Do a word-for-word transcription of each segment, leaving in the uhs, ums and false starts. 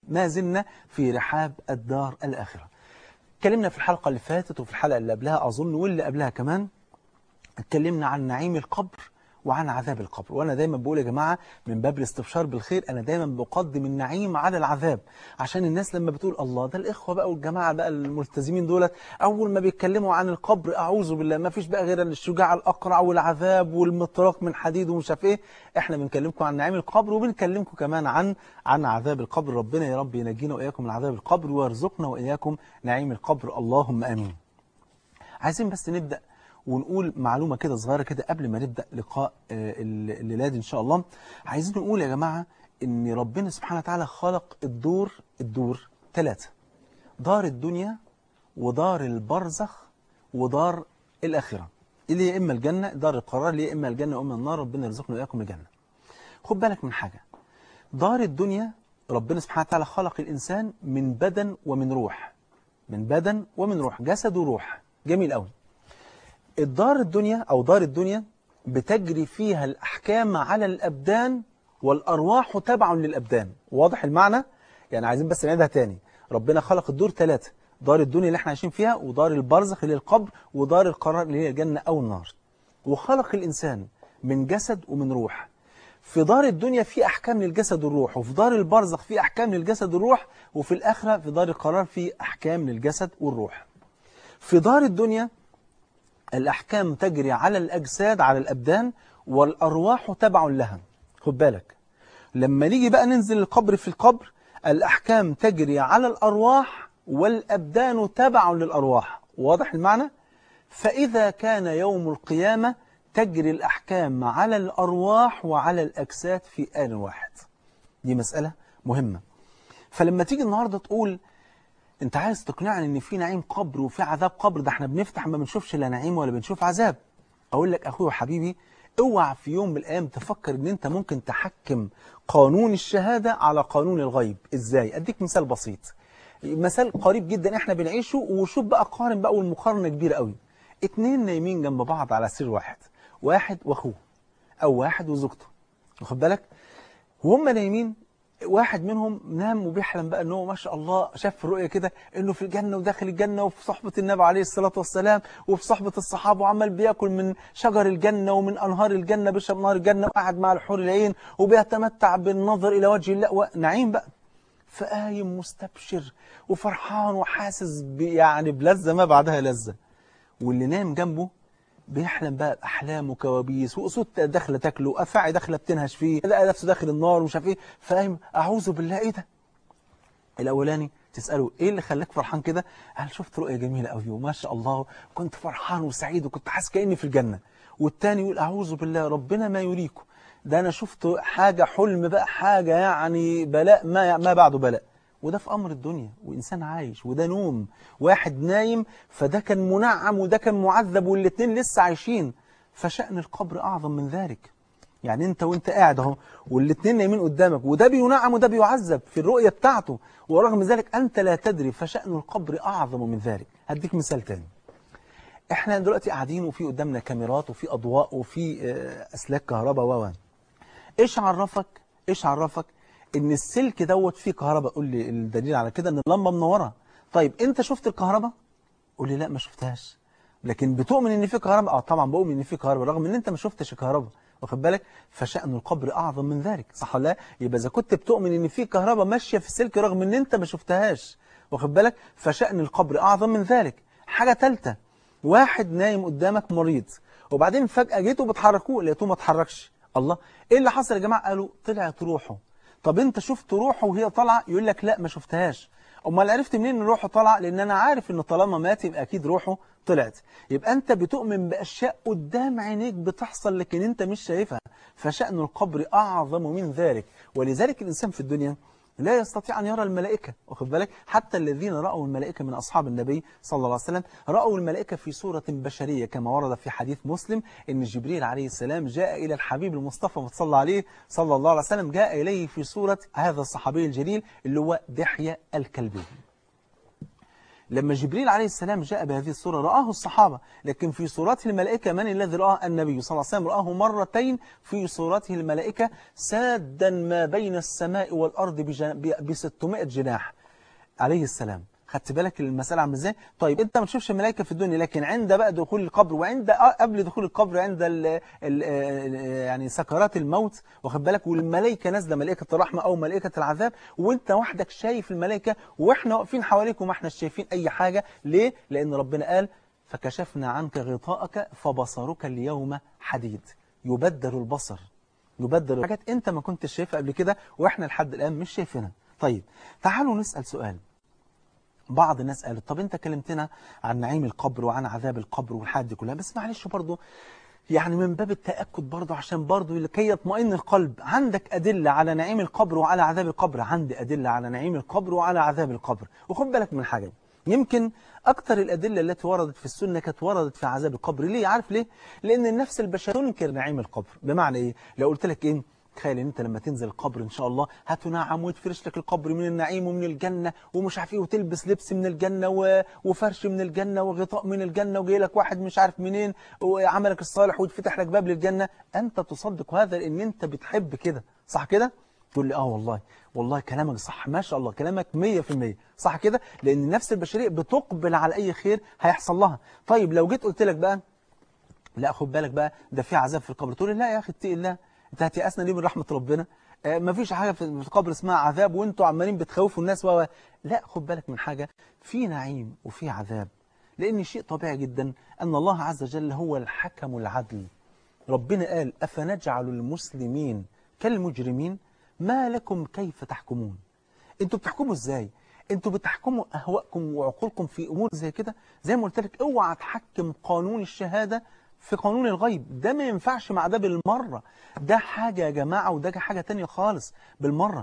ما زلنا في رحاب الدار الآخرة. اتكلمنا في الحلقة اللي فاتت وفي الحلقة اللي قبلها أظن واللي قبلها كمان، اتكلمنا عن نعيم القبر وعن عذاب القبر. وأنا دايما بقول يا جماعة من باب الاستبشار بالخير، أنا دايما بقدم النعيم على العذاب، عشان الناس لما بتقول الله ده الإخوة بقى والجماعة بقى الملتزمين دولت أول ما بيتكلموا عن القبر أعوذ بالله ما فيش بقى غير الشجاع الأقرع والعذاب والمطراق من حديد ومش عارف إيه. إحنا بنكلمكم عن نعيم القبر وبنكلمكم كمان عن عن عذاب القبر. ربنا يا رب ينجينا وإياكم من عذاب القبر ويرزقنا وإياكم نعيم القبر، اللهم آمين. عايزين بس نبدأ ونقول معلومة كده صغيرة كده قبل ما نبدأ لقاء الليلة دي إن شاء الله. عايزين نقول يا جماعة إن ربنا سبحانه وتعالى خلق الدور الدور ثلاثة: دار الدنيا ودار البرزخ ودار الآخرة، اللي هي إما الجنة دار القرار، اللي هي إما الجنة وإما النار. ربنا يرزقنا وإياكم الجنة. خد بالك من حاجة، دار الدنيا ربنا سبحانه وتعالى خلق الإنسان من بدن ومن روح، من بدن ومن روح، جسد وروح. جميل قوي. الدار الدنيا أو دار الدنيا بتجري فيها الأحكام على الأبدان والأرواح تبع للأبدان. واضح المعنى؟ يعني عايزين بس نعيدها تاني. ربنا خلق الدور ثلاثة: دار الدنيا اللي احنا عايشين فيها، ودار البرزخ اللي هي القبر، ودار القرار اللي هي الجنة أو النار. وخلق الإنسان من جسد ومن روح. في دار الدنيا في أحكام للجسد والروح، وفي دار البرزخ في أحكام للجسد والروح، وفي الآخرة في دار القرار في أحكام للجسد والروح. في دار الدنيا الأحكام تجري على الأجساد على الأبدان والأرواح تبع لها. خد بالك لما نيجي بقى ننزل القبر، في القبر الأحكام تجري على الأرواح والأبدان تبع للأرواح. واضح المعنى؟ فإذا كان يوم القيامة تجري الأحكام على الأرواح وعلى الأجساد في آن واحد. دي مسألة مهمة. فلما تيجي النهاردة تقول انت عايز تقنعني ان في نعيم قبر وفي عذاب قبر، ده احنا بنفتح ما بنشوفش لا نعيم ولا بنشوف عذاب. اقول لك اخوي وحبيبي، اوعى في يوم من الايام تفكر ان انت ممكن تحكم قانون الشهادة على قانون الغيب. ازاي؟ اديك مثال بسيط، مثال قريب جدا احنا بنعيشه، وشوف بقى قارن بقى، والمقارنة كبيرة قوي. اتنين نايمين جنب بعض على سرير واحد، واحد واخوه او واحد وزوجته، واخد بالك؟ وهم نايمين واحد منهم نام وبيحلم بقى ان هو ما شاء الله شاف في الرؤيا كده انه في الجنه وداخل الجنه وفي صحبه النبي عليه الصلاه والسلام وفي صحبه الصحابه، وعمال بياكل من شجر الجنه ومن انهار الجنه، بيشرب نهر الجنه، وقعد مع الحور العين وبيتمتع بالنظر الى وجه الله ونعيم بقى. فقايم مستبشر وفرحان وحاسس يعني بلذه ما بعدها لذه. واللي نام جنبه بيحلم بقى بأحلام وكوابيس وأسود داخله تاكله، أفاعي داخله بتنهش فيه، لقى نفسه داخل النار ومش عارف ايه. فاهم؟ أعوذ بالله، ايه ده؟ الأولاني تسأله ايه اللي خلاك فرحان كده؟ قال شفت رؤية جميلة قوي وما شاء الله كنت فرحان وسعيد وكنت حاسس كأني في الجنة. والتاني يقول أعوذ بالله ربنا ما يريكم، ده أنا شفت حاجة حلم بقى، حاجة يعني بلاء ما ما بعده بلاء. وده في أمر الدنيا وإنسان عايش، وده نوم. واحد نايم فده كان منعم وده كان معذب، والاتنين لسه عايشين. فشأن القبر أعظم من ذلك. يعني أنت وأنت قاعد اهو والاتنين نايمين قدامك، وده بينعم وده بيعذب في الرؤية بتاعته، ورغم ذلك أنت لا تدري. فشأن القبر أعظم من ذلك. هديك مثال تاني. احنا دلوقتي قاعدين وفي قدامنا كاميرات وفي أضواء وفي أسلاك كهرباء و إيش عرفك إيش عرفك ان السلك دوت فيه كهرباء؟ قول لي الدليل على كده ان اللمبه منوره. طيب انت شفت الكهرباء؟ قول لي لا ما شفتهاش. لكن بتؤمن ان في كهرباء؟ اه طبعا بؤمن ان في كهرباء رغم ان انت ما شفتش الكهرباء، واخد بالك؟ فشأن القبر اعظم من ذلك، صح ولا لا؟ يبقى اذا كنت بتؤمن ان في كهرباء ماشيه في السلك رغم ان انت ما شفتهاش، واخد بالك؟ فشأن القبر اعظم من ذلك. حاجه ثالثه، واحد نايم قدامك مريض وبعدين فجأة جيتوا بتحركوه لقيتوه ما اتحركش. الله، ايه اللي حصل يا جماعه؟ قالوا طلعت روحه. طب انت شفت روحه وهي طالعه؟ يقول لك لا ما شفتهاش. امال عرفت منين ان روحه طالعه؟ لان انا عارف ان طالما مات يبقى اكيد روحه طلعت. يبقى انت بتؤمن باشياء قدام عينيك بتحصل لكن انت مش شايفها. فشأن القبر اعظم من ذلك. ولذلك الانسان في الدنيا لا يستطيع أن يرى الملائكة، واخد بالك؟ حتى الذين رأوا الملائكة من أصحاب النبي صلى الله عليه وسلم رأوا الملائكة في صورة بشرية، كما ورد في حديث مسلم إن جبريل عليه السلام جاء إلى الحبيب المصطفى صلى عليه صلى الله عليه وسلم، جاء إليه في صورة هذا الصحابي الجليل اللي هو دحية الكلبي. لما جبريل عليه السلام جاء بهذه الصورة رآه الصحابة، لكن في صورته الملائكة من الذي رآه؟ النبي صلى الله عليه وسلم رآه مرتين في صورته الملائكة سادا ما بين السماء والأرض ب ستمائة جناح عليه السلام. خدت بالك المسألة عامله ازاي؟ طيب انت ما تشوفش الملائكة في الدنيا، لكن عند بقى دخول القبر وعند قبل دخول القبر عند ال ال يعني سكرات الموت، واخد بالك، والملائكة نازله، ملائكة الرحمة او ملائكة العذاب، وانت وحدك شايف الملائكة واحنا واقفين حواليك وما احنا شايفين اي حاجة. ليه؟ لان ربنا قال فكشفنا عنك غطاءك فبصرك اليوم حديد. يبدل البصر، يبدل حاجات انت ما كنتش شايفها قبل كده واحنا لحد الان مش شايفينها. طيب تعالوا نسأل سؤال. بعض الناس قالت طب انت كلمتنا عن نعيم القبر وعن عذاب القبر والحاجات دي كلها، بس معلش برضه يعني من باب التأكد برضه، عشان برضه لكي يطمئن القلب، عندك أدلة على نعيم القبر وعلى عذاب القبر؟ عندي أدلة على نعيم القبر وعلى عذاب القبر. وخد بالك من حاجة، يمكن أكثر الأدلة التي وردت في السنة كانت وردت في عذاب القبر. ليه؟ عارف ليه؟ لأن النفس البشرية تنكر نعيم القبر. بمعنى إيه؟ لو قلت لك إيه؟ تخيل ان انت لما تنزل القبر ان شاء الله هتنعم ويتفرش لك القبر من النعيم ومن الجنة ومش عارف ايه، وتلبس لبس من الجنة و... وفرش من الجنة وغطاء من الجنة، وجاي لك واحد مش عارف منين وعملك الصالح ويتفتح لك باب للجنة. انت تصدق هذا لان انت بتحب كده، صح كده؟ تقول لي اه والله والله كلامك صح، ما شاء الله كلامك مية في المية صح كده، لان النفس البشرية بتقبل على اي خير هيحصل لها. طيب لو جيت قلت لك بقى لا خد بالك بقى ده في عذاب في القبر، تقول لي لا يا اخي اتقي الله، انت هتيأسنا ليه من رحمة ربنا؟ آه مفيش حاجة في القبر اسمها عذاب وانتوا عمالين بتخوفوا الناس و لا، خد بالك من حاجة، في نعيم وفي عذاب، لأن شيء طبيعي جدا أن الله عز وجل هو الحكم العدل. ربنا قال أفنجعل المسلمين كالمجرمين ما لكم كيف تحكمون. انتوا بتحكموا ازاي؟ انتوا بتحكموا أهواءكم وعقولكم في أمور زي كده. زي ما قلت لك اوعى تحكم قانون الشهادة في قانون الغيب، ده ما ينفعش مع ده بالمرة، ده حاجة يا جماعة وده حاجة تانية خالص بالمرة.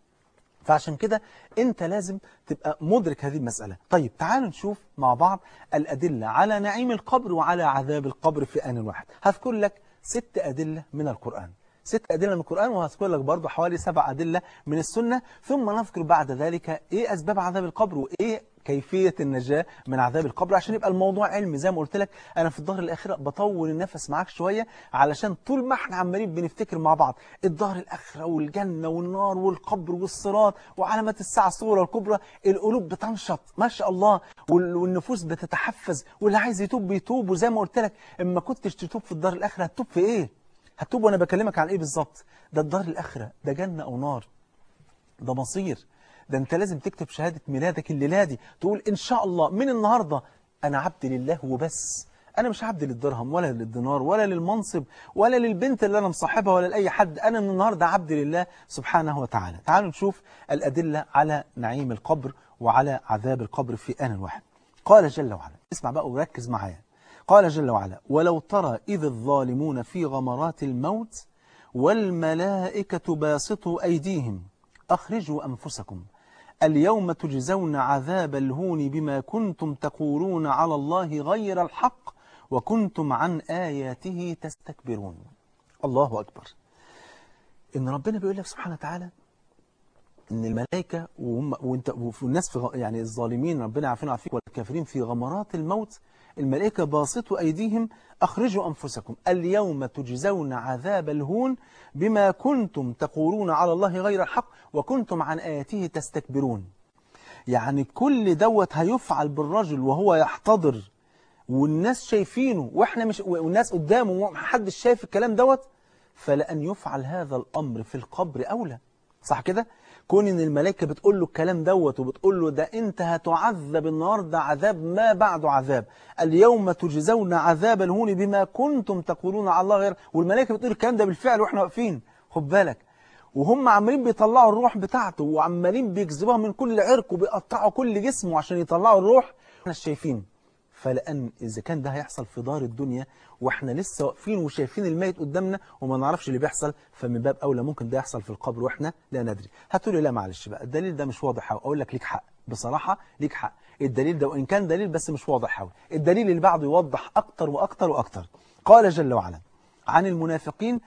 فعشان كده انت لازم تبقى مدرك هذه المسألة. طيب تعالوا نشوف مع بعض الأدلة على نعيم القبر وعلى عذاب القبر في آن واحد. هذكر لك ست أدلة من القرآن، ست أدلة من القرآن، وهذكر لك برضو حوالي سبع أدلة من السنة، ثم نذكر بعد ذلك إيه أسباب عذاب القبر وإيه كيفية النجاة من عذاب القبر، عشان يبقى الموضوع علمي. زي ما قلت لك أنا في الظهر الآخرة بطول النفس معاك شوية، علشان طول ما احنا عمالين بنفتكر مع بعض الظهر الآخرة والجنة والنار والقبر والصراط وعلامات الساعة الصغرى والكبرى، القلوب بتنشط ما شاء الله، والنفوس بتتحفز، واللي عايز يتوب بيتوب. وزي ما قلت لك اما كنتش تتوب في الدار الآخرة هتتوب في إيه؟ هتوب وانا بكلمك عن ايه بالظبط؟ ده الدار الاخره، ده جنه او نار، ده مصير. ده انت لازم تكتب شهاده ميلادك الليله دي، تقول ان شاء الله من النهارده انا عبد لله وبس، انا مش عبد للدرهم ولا للدينار ولا للمنصب ولا للبنت اللي انا مصاحبها ولا لاي حد، انا من النهارده عبد لله سبحانه وتعالى. تعالوا نشوف الادله على نعيم القبر وعلى عذاب القبر في آن واحد. قال جل وعلا، اسمع بقى وركز معايا، قال جل وعلا ولو ترى إذ الظالمون في غمرات الموت والملائكة باسطوا أيديهم أخرجوا أنفسكم اليوم تجزون عذاب الهون بما كنتم تقولون على الله غير الحق وكنتم عن آياته تستكبرون. الله أكبر. إن ربنا بيقول لك سبحانه وتعالى إن الملائكة وهم وانت والناس في يعني الظالمين ربنا عارفين عارفين والكافرين في غمرات الموت، الملائكة باسطوا أيديهم أخرجوا أنفسكم اليوم تجزون عذاب الهون بما كنتم تقولون على الله غير الحق وكنتم عن آياته تستكبرون. يعني كل دوت هيفعل بالرجل وهو يحتضر والناس شايفينه واحنا مش، والناس قدامه ومحدش شايف الكلام دوت، فلأن يفعل هذا الأمر في القبر أولى. صح كده؟ كون ان الملائكه بتقول له الكلام دوت وبتقول له ده انت هتعذب النهارده عذاب ما بعده عذاب، اليوم تجزون عذاب الهون بما كنتم تقولون على الله غير، والملائكه بتقول الكلام ده بالفعل واحنا واقفين، خد بالك، وهم عمالين بيطلعوا الروح بتاعته وعمالين بيجذبوها من كل عرق وبيقطعوا كل جسمه عشان يطلعوا الروح، احنا شايفين. فلأن إذا كان ده هيحصل في دار الدنيا وإحنا لسه واقفين وشايفين الميت قدامنا وما نعرفش اللي بيحصل، فمن باب أولى ممكن ده يحصل في القبر وإحنا لا ندري. هتقولي لا معلش بقى الدليل ده مش واضح أوي. أقول لك ليك حق، بصراحة ليك حق، الدليل ده وإن كان دليل بس مش واضح أوي. الدليل اللي بعده يوضح أكتر وأكتر وأكتر. قال جل وعلا عن المنافقين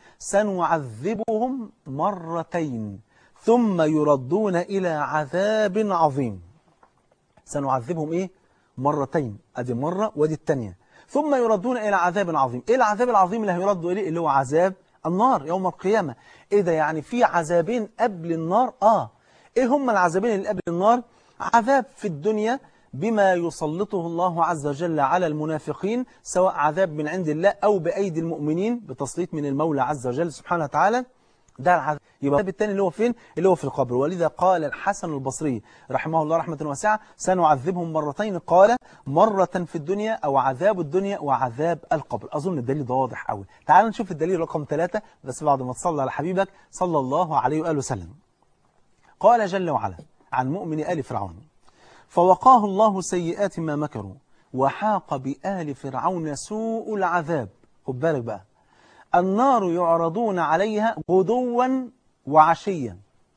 سنعذبهم مرتين ثم يردون إلى عذاب عظيم. سنعذبهم إيه؟ مرتين، ادي مرة ودي الثانية. ثم يردون إلى عذاب عظيم. إيه العذاب العظيم اللي هيردوا إليه؟ اللي هو عذاب النار يوم القيامة. إيه ده يعني في عذابين قبل النار؟ آه. إيه هم العذابين اللي قبل النار؟ عذاب في الدنيا بما يسلطه الله عز وجل على المنافقين، سواء عذاب من عند الله أو بأيدي المؤمنين بتسليط من المولى عز وجل سبحانه وتعالى. ده العذاب. يبقى العذاب الثاني اللي هو فين؟ اللي هو في القبر. ولذا قال الحسن البصري رحمه الله رحمة واسعة: سنعذبهم مرتين، قال مرة في الدنيا أو عذاب الدنيا وعذاب القبر. أظن الدليل ده واضح قوي. تعالوا نشوف الدليل رقم ثلاثة بس بعد ما تصلى على حبيبك صلى الله عليه وآله وسلم. قال جل وعلا عن مؤمن آل فرعون: فوقاه الله سيئات ما مكروا وحاق بآل فرعون سوء العذاب. خد بالك بقى، النار يعرضون عليها غدوا وعشيا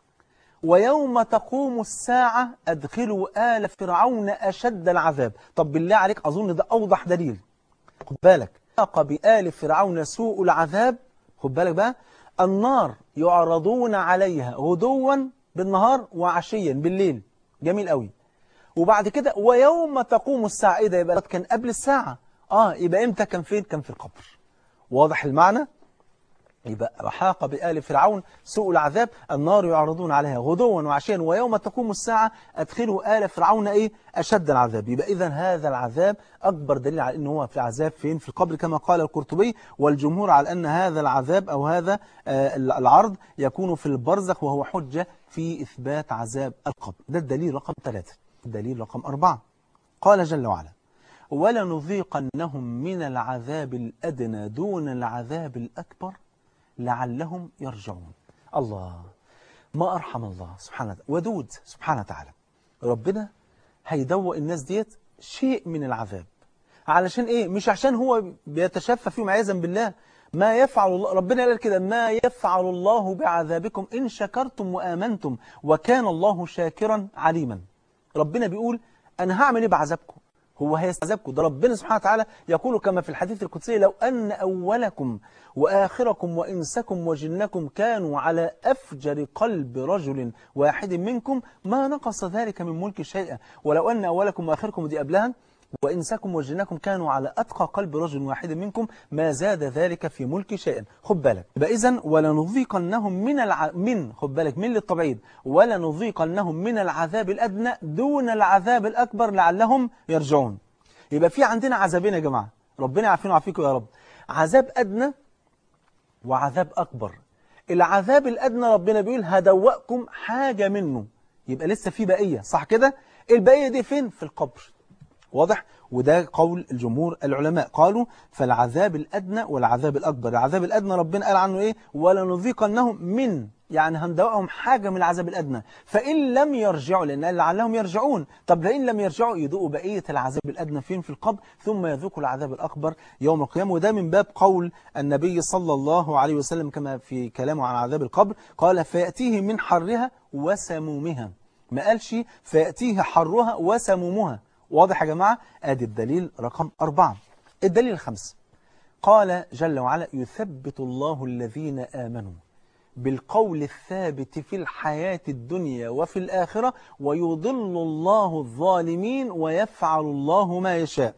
ويوم تقوم الساعة أدخلوا آل فرعون أشد العذاب. طب بالله عليك أظن ده أوضح دليل. خد بالك، حاق بآل فرعون سوء العذاب. خد بالك بقى، النار يعرضون عليها غدوا بالنهار وعشيا بالليل. جميل قوي. وبعد كده ويوم تقوم الساعة. إيه ده؟ يبقى كان قبل الساعة. آه يبقى إمتى كان فين؟ كان في القبر. واضح المعنى؟ يبقى وحاق بآل فرعون سوء العذاب، النار يعرضون عليها غدوا وعشيا ويوم تقوم الساعة أدخلوا آل فرعون إيه؟ أشد العذاب. يبقى إذن هذا العذاب أكبر دليل على أنه هو في عذاب فين؟ في القبر، كما قال القرطبي والجمهور على أن هذا العذاب أو هذا آه العرض يكون في البرزخ، وهو حجة في إثبات عذاب القبر. ده الدليل رقم ثلاثة. الدليل رقم أربعة، قال جل وعلا: ولنذيقنهم من العذاب الأدنى دون العذاب الأكبر لعلهم يرجعون. الله، ما أرحم الله سبحانه وتعالى، ودود سبحانه وتعالى. ربنا هيدوق الناس ديت شيء من العذاب. علشان إيه؟ مش عشان هو بيتشفى فيهم عياذا بالله. ما يفعل الله، ربنا قال كده: ما يفعل الله بعذابكم إن شكرتم وآمنتم وكان الله شاكرا عليما. ربنا بيقول أنا هعمل إيه بعذابكم؟ هو هيستعذبكم؟ ده ربنا سبحانه وتعالى يقول كما في الحديث القدسي: لو أن أولكم وآخركم وإنسكم وجنكم كانوا على أفجر قلب رجل واحد منكم ما نقص ذلك من ملك شيئا، ولو أن أولكم وآخركم دي قبلها وإنسكم وجنكم كانوا على أتقى قلب رجل واحد منكم ما زاد ذلك في ملك شيئا. خد بالك يبقى إذن ولنذيقنهم من الع... من خد بالك من للتبعيد، ولنذيقنهم من العذاب الأدنى دون العذاب الأكبر لعلهم يرجعون. يبقى في عندنا عذابين يا جماعة، ربنا يعافينا ويعافيكم يا رب. عذاب أدنى وعذاب أكبر. العذاب الأدنى ربنا بيقول هدوقكم حاجة منه، يبقى لسه في بقية، صح كده؟ البقية دي فين؟ في القبر. واضح؟ وده قول الجمهور العلماء، قالوا فالعذاب الأدنى والعذاب الأكبر. العذاب الأدنى ربنا قال عنه إيه؟ ولنذيقنهم من، يعني هندوقهم حاجة من العذاب الأدنى، فإن لم يرجعوا، لأن قال لعلهم يرجعون. طب لئن لم يرجعوا يذوقوا بقية العذاب الأدنى فين؟ في القبر، ثم يذوقوا العذاب الأكبر يوم القيامة. وده من باب قول النبي صلى الله عليه وسلم كما في كلامه عن عذاب القبر، قال فيأتيه من حرها وسمومها، ما قالش فيأتيه حرها وسمومها. واضح يا جماعة؟ آدي الدليل رقم أربعة. الدليل الخامس، قال جل وعلا يثبت الله الذين آمنوا بالقول الثابت في الحياة الدنيا وفي الآخرة ويضل الله الظالمين ويفعل الله ما يشاء.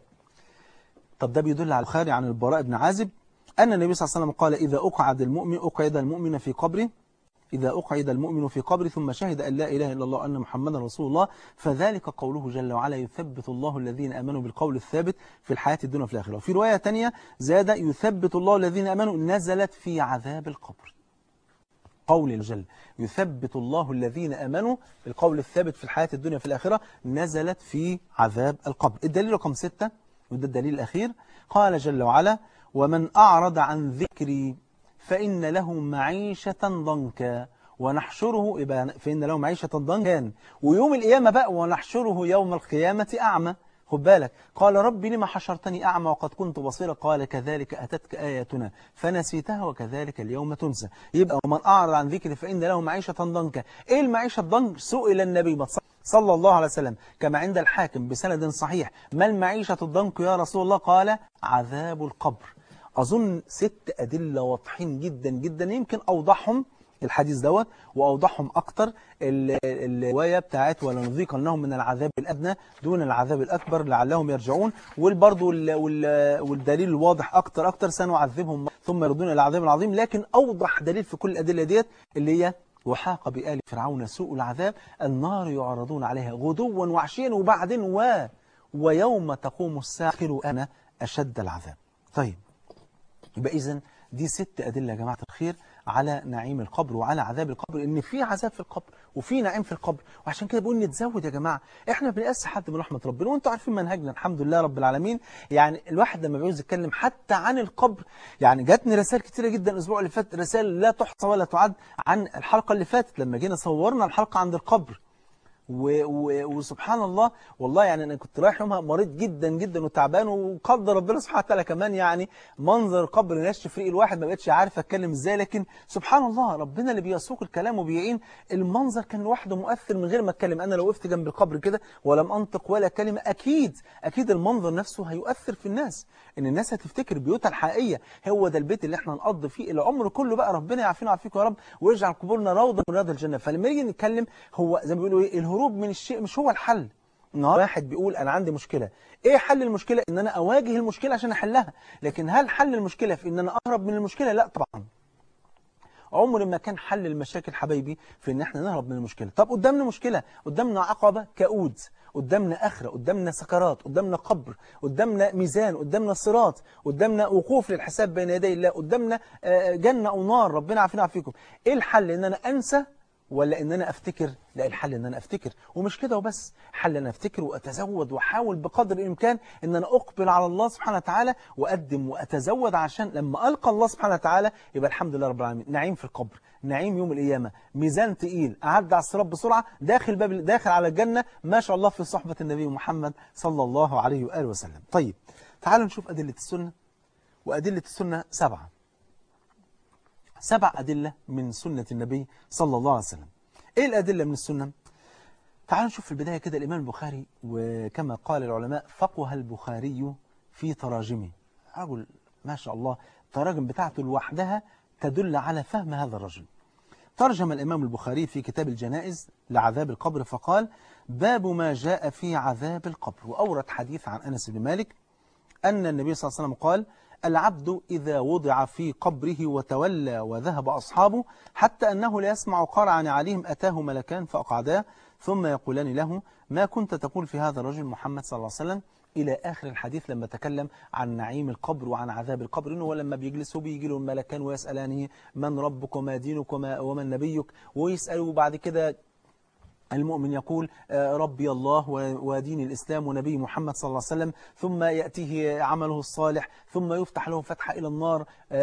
طب ده بيدل على البخاري عن البراء بن عازب أن النبي صلى الله عليه وسلم قال إذا أقعد المؤمن أقعد المؤمن في قبره إذا أقعد المؤمن في قبره ثم شهد أن لا إله إلا الله وأن محمدا رسول الله فذلك قوله جل وعلا يثبت الله الذين آمنوا بالقول الثابت في الحياة الدنيا وفي الآخرة. وفي رواية تانية زاد يثبت الله الذين آمنوا نزلت في عذاب القبر. قول الجل يثبت الله الذين آمنوا بالقول الثابت في الحياة الدنيا وفي الآخرة نزلت في عذاب القبر. الدليل رقم ستة وده الدليل الأخير، قال جل وعلا ومن أعرض عن ذكري فإن له معيشة ضنكا ونحشره، فإن له معيشة ضنكا ويوم القيامة بقى ونحشره يوم القيامة أعمى. خد بالك، قال ربي لما حشرتني أعمى وقد كنت بصيرا قال كذلك أتتك آياتنا فنسيتها وكذلك اليوم تنسى. يبقى ومن أعرض عن ذكري فإن له معيشة ضنكا. إيه المعيشة الضنك؟ سئل النبي صلى الله عليه وسلم كما عند الحاكم بسند صحيح ما المعيشة الضنك يا رسول الله؟ قال عذاب القبر. أظن ست أدلة واضحين جدا جدا، يمكن أوضحهم الحديث دوت وأوضحهم أكتر الرواية بتاعت ولنذيقنهم من العذاب الأدنى دون العذاب الأكبر لعلهم يرجعون، والبرضو والدليل الواضح أكتر أكتر سنعذبهم ثم يردون إلى العذاب العظيم. لكن أوضح دليل في كل الأدلة ديت اللي هي وحاق بآل فرعون سوء العذاب النار يعرضون عليها غدوا وعشيا وبعدين و ويوم تقوم الساعة أنا أشد العذاب. طيب يبقى إذن دي ست أدلة يا جماعة الخير على نعيم القبر وعلى عذاب القبر، ان في عذاب في القبر وفي نعيم في القبر. وعشان كده بقول نتزود يا جماعة، احنا بنقاس حد من رحمة ربنا، وانتوا عارفين منهجنا الحمد لله رب العالمين. يعني الواحد لما بيعوز يتكلم حتى عن القبر، يعني جاتني رسائل كتيرة جدا الاسبوع اللي فات، رسائل لا تحصى ولا تعد عن الحلقة اللي فاتت لما جينا صورنا الحلقة عند القبر. و... و... وسبحان الله والله يعني أنا كنت رايح يومها مريض جدا جدا وتعبان، وقدر ربنا سبحانه وتعالى كمان يعني منظر قبر نشف ريق الواحد ما بقتش عارف أتكلم إزاي. لكن سبحان الله ربنا اللي بيسوق الكلام وبيعين. المنظر كان لوحده مؤثر من غير ما أتكلم. أنا لو وقفت جنب القبر كده ولم أنطق ولا كلمة أكيد أكيد المنظر نفسه هيؤثر في الناس، إن الناس هتفتكر بيوتها الحقيقية هو ده البيت اللي احنا نقضي فيه العمر كله بقى. ربنا يعافينا ويعافيكم يا رب ويجعل قبورنا روضة من رياض الجنة. فلما يجي نتكلم هو زي ما بيقولوا ايه، الهروب من الشيء مش هو الحل. النهارده واحد بيقول انا عندي مشكلة، ايه حل المشكلة؟ ان انا اواجه المشكلة عشان احلها. لكن هل حل المشكلة في ان انا اهرب من المشكلة؟ لا طبعا. عمر ما كان حل المشاكل حبايبي في ان احنا نهرب من المشكلة. طب قدامنا مشكلة، قدامنا عقبة كؤود، قدامنا آخرة، قدامنا سكرات، قدامنا قبر، قدامنا ميزان، قدامنا صراط، قدامنا وقوف للحساب بين يدي الله، قدامنا جنة أو نار. ربنا يعافينا ويعافيكم. ايه الحل؟ ان انا انسى ولا ان انا افتكر؟ لا الحل ان انا افتكر. ومش كده وبس، حل ان انا افتكر واتزود واحاول بقدر الامكان ان انا اقبل على الله سبحانه وتعالى واقدم واتزود عشان لما القى الله سبحانه وتعالى يبقى الحمد لله رب العالمين. نعيم في القبر، نعيم يوم القيامه، ميزان تقيل، اعدي على الصراط بسرعه، داخل باب داخل على الجنه ما شاء الله في صحبه النبي محمد صلى الله عليه واله وسلم. طيب تعالوا نشوف ادله السنه. وادله السنه سبعه سبع أدلة من سنة النبي صلى الله عليه وسلم. إيه الأدلة من السنة؟ تعالوا نشوف في البداية كده الإمام البخاري، وكما قال العلماء فقه البخاري في تراجمه. رجل ما شاء الله التراجم بتاعته لوحدها تدل على فهم هذا الرجل. ترجم الإمام البخاري في كتاب الجنائز لعذاب القبر فقال باب ما جاء في عذاب القبر، وأورد حديث عن أنس بن مالك أن النبي صلى الله عليه وسلم قال العبد إذا وضع في قبره وتولى وذهب أصحابه حتى أنه لا يسمع قرعا عليهم أتاه ملكان فأقعداه ثم يقولان له ما كنت تقول في هذا الرجل محمد صلى الله عليه وسلم إلى آخر الحديث لما تكلم عن نعيم القبر وعن عذاب القبر. إنه لما بيجلسوا بيجي له الملكان ويسألانه من ربك وما دينك ومن نبيك، ويسألوا بعد كده المؤمن يقول ربي الله ودين الإسلام ونبي محمد صلى الله عليه وسلم، ثم يأتيه عمله الصالح ثم يفتح له فتحة إلى النار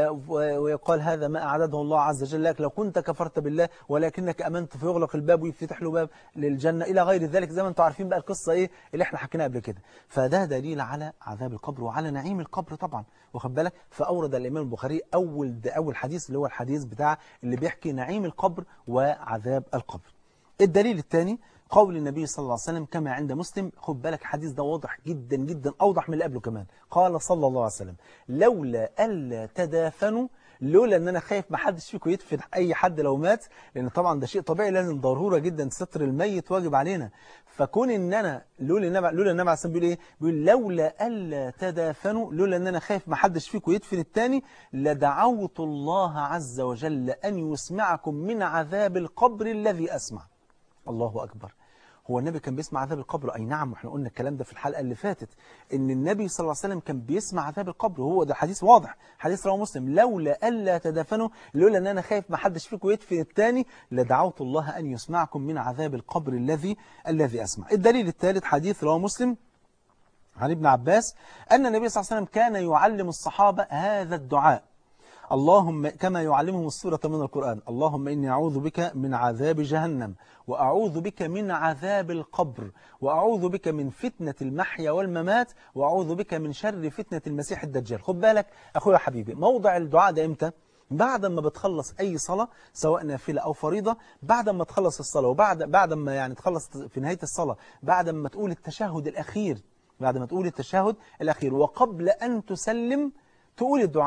ويقال هذا ما أعدده الله عز وجل لك لو كنت كفرت بالله ولكنك أمنت فيغلق الباب ويفتح له باب للجنة إلى غير ذلك. زي ما أنتم عارفين بقى القصة إيه اللي احنا حكيناها قبل كده. فده دليل على عذاب القبر وعلى نعيم القبر طبعا، واخد بالك. فأورد الإمام البخاري أول أول حديث اللي هو الحديث بتاع اللي بيحكي نعيم القبر وعذاب القبر. الدليل الثاني قول النبي صلى الله عليه وسلم كما عند مسلم، خد بالك الحديث ده واضح جدا جدا أوضح من اللي قبله كمان. قال صلى الله عليه وسلم لولا ألا تدافنوا، لولا ان انا خايف ما حدش فيكم يدفن اي حد لو مات، لان طبعا ده شيء طبيعي لازم ضروره جدا ستر الميت واجب علينا. فكون ان انا لولا النبي لولا النبي عليه الصلاه بيقول ايه؟ بيقول لولا الا تدافنوا، لولا ان انا خايف ما حدش فيكم يدفن الثاني لدعوت الله عز وجل ان يسمعكم من عذاب القبر الذي اسمع. الله اكبر. هو النبي كان بيسمع عذاب القبر؟ أي نعم، واحنا قلنا الكلام ده في الحلقة اللي فاتت إن النبي صلى الله عليه وسلم كان بيسمع عذاب القبر، وهو ده حديث واضح، حديث رواه مسلم. لولا ألا تدفنوا، لولا أن أنا خايف ما حدش فيكم يدفن الثاني لدعوت الله أن يسمعكم من عذاب القبر الذي الذي أسمع. الدليل الثالث حديث رواه مسلم عن ابن عباس أن النبي صلى الله عليه وسلم كان يعلم الصحابة هذا الدعاء، اللهم كما يعلمهم السورة من القرآن، اللهم إني أعوذ بك من عذاب جهنم وأعوذ بك من عذاب القبر وأعوذ بك من فتنة المحيا والممات وأعوذ بك من شر فتنة المسيح الدجال. خد بالك أخويا حبيبي، موضع الدعاء ده إمتى؟ بعد ما بتخلص أي صلاة سواء نافلة أو فريضة، بعد ما تخلص الصلاة وبعد بعد ما يعني تخلص في نهاية الصلاة، بعد ما تقول التشهد الأخير، بعد ما تقول التشهد الأخير وقبل أن تسلم تقول الدعاء ده،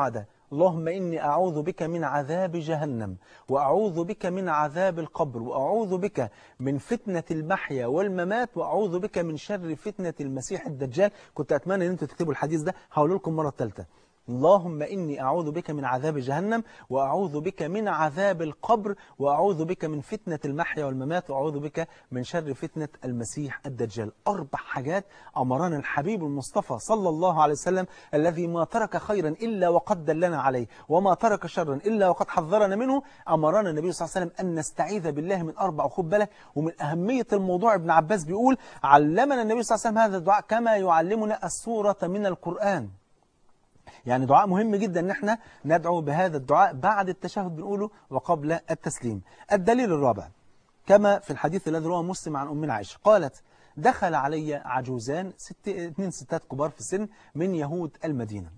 اللهم إني أعوذ بك من عذاب جهنم، وأعوذ بك من عذاب القبر، وأعوذ بك من فتنة المحيا والممات، وأعوذ بك من شر فتنة المسيح الدجال. كنت أتمنى أن أنتوا تكتبوا الحديث ده، هقول لكم مرة ثالثة. اللهم إني أعوذ بك من عذاب جهنم، وأعوذ بك من عذاب القبر، وأعوذ بك من فتنة المحيا والممات، وأعوذ بك من شر فتنة المسيح الدجال. أربع حاجات أمرنا الحبيب المصطفى صلى الله عليه وسلم، الذي ما ترك خيرا إلا وقد دلنا عليه، وما ترك شرا إلا وقد حذرنا منه. أمرنا النبي صلى الله عليه وسلم أن نستعيذ بالله من أربع. خد بالك ومن أهمية الموضوع، ابن عباس بيقول علمنا النبي صلى الله عليه وسلم هذا الدعاء كما يعلمنا السورة من القرآن. يعني دعاء مهم جدا ان احنا ندعو بهذا الدعاء بعد التشهد بنقوله وقبل التسليم. الدليل الرابع كما في الحديث الذي رواه مسلم عن أمنا عائشة قالت: دخل علي عجوزان ست اثنين ستات كبار في السن من يهود المدينة،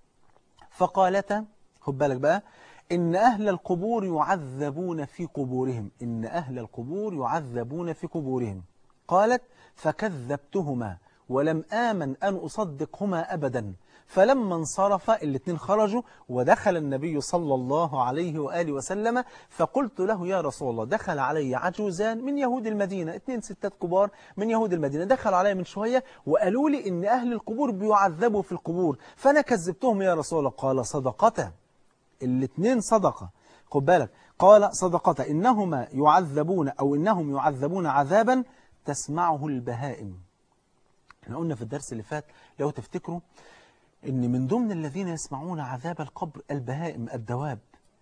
فقالتا، خد بالك بقى، إن أهل القبور يعذبون في قبورهم، إن أهل القبور يعذبون في قبورهم. قالت: فكذبتهما ولم آمن أن أصدقهما أبدا. فلما انصرف الاثنين خرجوا ودخل النبي صلى الله عليه وآله وسلم، فقلت له: يا رسول الله، دخل علي عجوزان من يهود المدينة، اثنين ستات كبار من يهود المدينة، دخل علي من شوية وقالوا لي إن أهل القبور بيعذبوا في القبور، فأنا كذبتهم يا رسول الله. قال: صدقته، الاثنين صدقة. خد بالك، قال: صدقته، إنهما يعذبون أو إنهم يعذبون عذابا تسمعه البهائم. احنا قلنا في الدرس اللي فات لو تفتكروا إن من ضمن الذين يسمعون عذاب القبر البهائم، الدواب.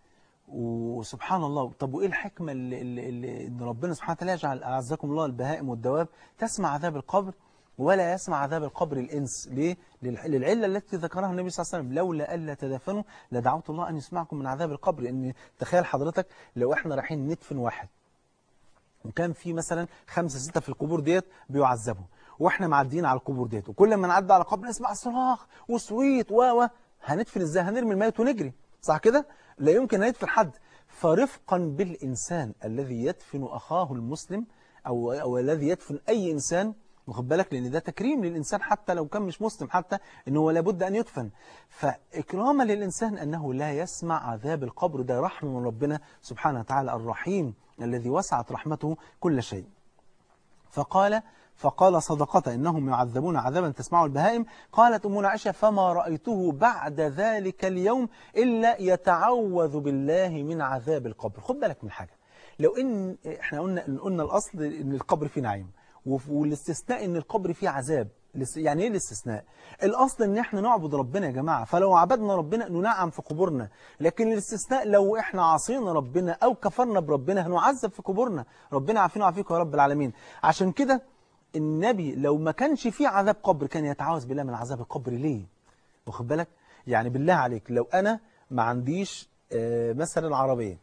وسبحان الله، طب وإيه الحكمة اللي, اللي, اللي إن ربنا سبحانه وتعالى يجعل أعزكم الله البهائم والدواب تسمع عذاب القبر ولا يسمع عذاب القبر الإنس؟ ليه؟ للعلة التي ذكرها النبي صلى الله عليه وسلم: لولا ألا تدفنوا لدعوت الله أن يسمعكم من عذاب القبر. إن تخيل حضرتك لو إحنا رايحين ندفن واحد وكان في مثلا خمسة ستة في القبور ديت بيعذبوا، واحنا معديين على القبور ديت، وكل ما نعدي على قبر نسمع صراخ وصويت و هندفن ازاي؟ هنرمي الميت ونجري، صح كده؟ لا يمكن ندفن حد. فرفقا بالإنسان الذي يدفن أخاه المسلم أو, أو الذي يدفن أي إنسان، واخد بالك، لأن ده تكريم للإنسان حتى لو كان مش مسلم، حتى إنه لابد أن يدفن. فإكراما للإنسان أنه لا يسمع عذاب القبر، ده رحمة من ربنا سبحانه وتعالى الرحيم الذي وسعت رحمته كل شيء. فقال فقال: صدقة، إنهم يعذبون عذابا تسمعه البهائم. قالت أمنا عائشة: فما رأيته بعد ذلك اليوم إلا يتعوذ بالله من عذاب القبر. خد بالك من حاجة، لو إن إحنا قلنا إن قلنا الأصل إن القبر فيه نعيم، والاستثناء إن القبر فيه عذاب. يعني إيه الاستثناء؟ الأصل إن إحنا نعبد ربنا يا جماعة، فلو عبدنا ربنا ننعم في قبورنا، لكن الاستثناء لو إحنا عصينا ربنا أو كفرنا بربنا هنعذب في قبورنا. ربنا عافينا وعافيكم يا رب العالمين. عشان كده النبي لو ما كانش فيه عذاب قبر كان يتعوذ بالله من عذاب القبر. ليه؟ واخد بالك؟ يعني بالله عليك لو أنا ما عنديش آه مثلا عربية،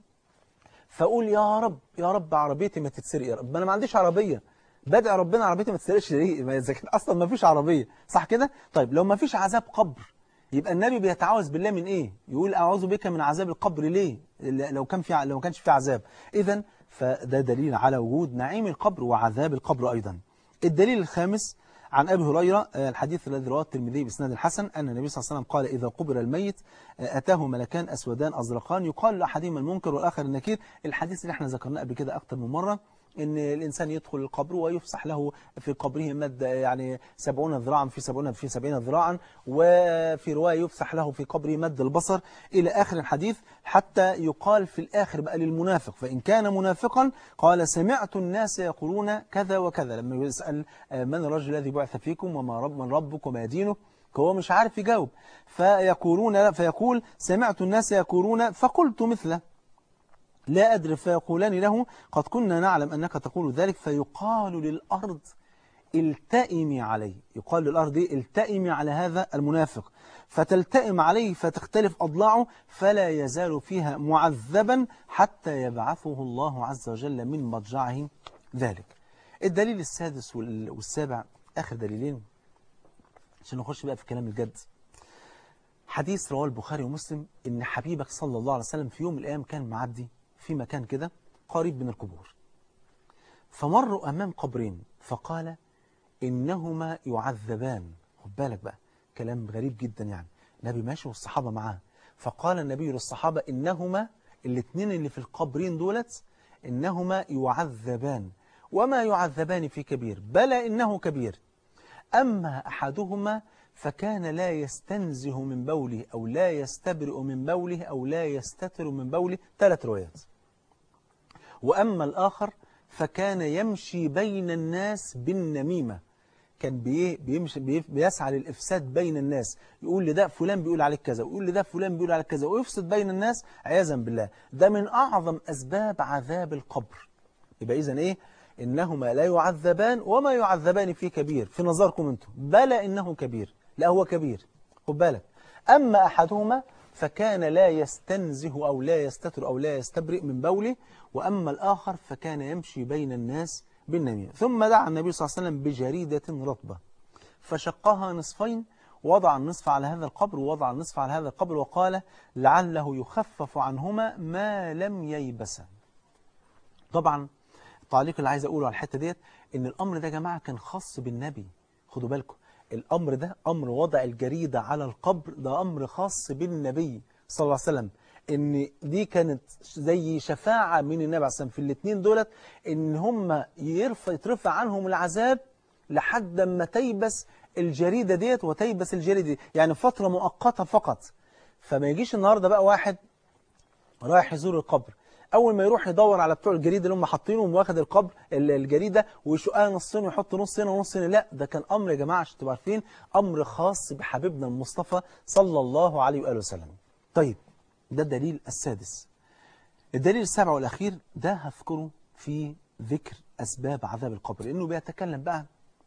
فأقول يا رب يا رب عربيتي ما تتسرق، يا رب. ما أنا ما عنديش عربية، بدعي ربنا عربيتي ما تتسرقش. ليه؟ ما إذا كان أصلا ما فيش عربية، صح كده؟ طيب لو ما فيش عذاب قبر يبقى النبي بيتعوذ بالله من إيه؟ يقول أعوذ بك من عذاب القبر. ليه؟ لو كان في لو ما كانش في عذاب. إذن فده دليل على وجود نعيم القبر وعذاب القبر أيضا. الدليل الخامس عن أبي هريرة، الحديث الذي رواه الترمذي بإسناد الحسن، أن النبي صلى الله عليه وسلم قال: إذا قبر الميت أتاه ملكان أسودان أزرقان يقال لأحدهما المنكر والآخر النكير. الحديث اللي احنا ذكرناه قبل كده أكتر من مرة، إن الإنسان يدخل القبر ويفسح له في قبره مد يعني سبعون ذراعا في سبعون في سبعين ذراعا، وفي رواية يفسح له في قبره مد البصر إلى آخر الحديث، حتى يقال في الآخر بقى للمنافق، فإن كان منافقا قال: سمعت الناس يقولون كذا وكذا. لما يسأل من الرجل الذي بعث فيكم وما رب من ربك وما دينه، هو مش عارف يجاوب، فيقولون فيقول: سمعت الناس يقولون فقلت مثله لا أدري، فيقولان له: قد كنا نعلم أنك تقول ذلك. فيقال للأرض: التئمي عليه. يقال للأرض: التئمي على هذا المنافق، فتلتئم عليه فتختلف أضلاعه، فلا يزال فيها معذبا حتى يبعثه الله عز وجل من مضجعه ذلك. الدليل السادس والسابع، آخر دليلين عشان نخش بقى في كلام الجد. حديث رواه البخاري ومسلم إن حبيبك صلى الله عليه وسلم في يوم من الأيام كان معدي في مكان كده قريب من القبور، فمروا أمام قبرين فقال: إنهما يعذبان. خد بالك بقى، كلام غريب جدا. يعني النبي ماشي والصحابة معاه، فقال النبي للصحابة إنهما الاثنين اللي في القبرين دولت إنهما يعذبان وما يعذبان في كبير، بلى إنه كبير. أما أحدهما فكان لا يستنزه من بوله أو لا يستبرئ من بوله أو لا يستتر من بوله، ثلاث روايات. وأما الآخر فكان يمشي بين الناس بالنميمة، كان بيه بيمشي بيه بيسعى للإفساد بين الناس، يقول لده فلان بيقول عليك كذا ويقول لده فلان بيقول عليك كذا ويفسد بين الناس عياذا بالله. ده من أعظم أسباب عذاب القبر. يبقى إذن إيه؟ إنهما لا يعذبان وما يعذبان في كبير، في نظركم أنتم بلى إنه كبير، لا هو كبير، خد بالك. أما أحدهما فكان لا يستنزه أو لا يستتر أو لا يستبرئ من بوله، وأما الآخر فكان يمشي بين الناس بالنميمة. ثم دعا النبي صلى الله عليه وسلم بجريدة رطبة فشقها نصفين، وضع النصف على هذا القبر ووضع النصف على هذا القبر، وقال لعله يخفف عنهما ما لم ييبسا. طبعا التعليق اللي عايز أقوله على الحتة ديت إن الأمر ده يا جماعة كان خاص بالنبي، خدوا بالكم الأمر ده أمر وضع الجريدة على القبر ده أمر خاص بالنبي صلى الله عليه وسلم، إن دي كانت زي شفاعة من النبي عليه الصلاة والسلام في الاثنين دولت، إن هم يرفع يترفع عنهم العذاب لحد ما تيبس الجريدة ديت وتيبس الجريدة دي، يعني فترة مؤقتة فقط. فما يجيش النهاردة بقى واحد رايح يزور القبر، أول ما يروح يدور على بتوع الجريدة اللي هم حاطينه واخد القبر الجريدة ويشقها نصين ويحط نص هنا ونص هنا، لا ده كان أمر يا جماعة عشان تبقوا عارفين أمر خاص بحبيبنا المصطفى صلى الله عليه وآله وسلم. طيب ده الدليل السادس. الدليل السابع والأخير ده هذكره في ذكر أسباب عذاب القبر، لأنه بيتكلم بقى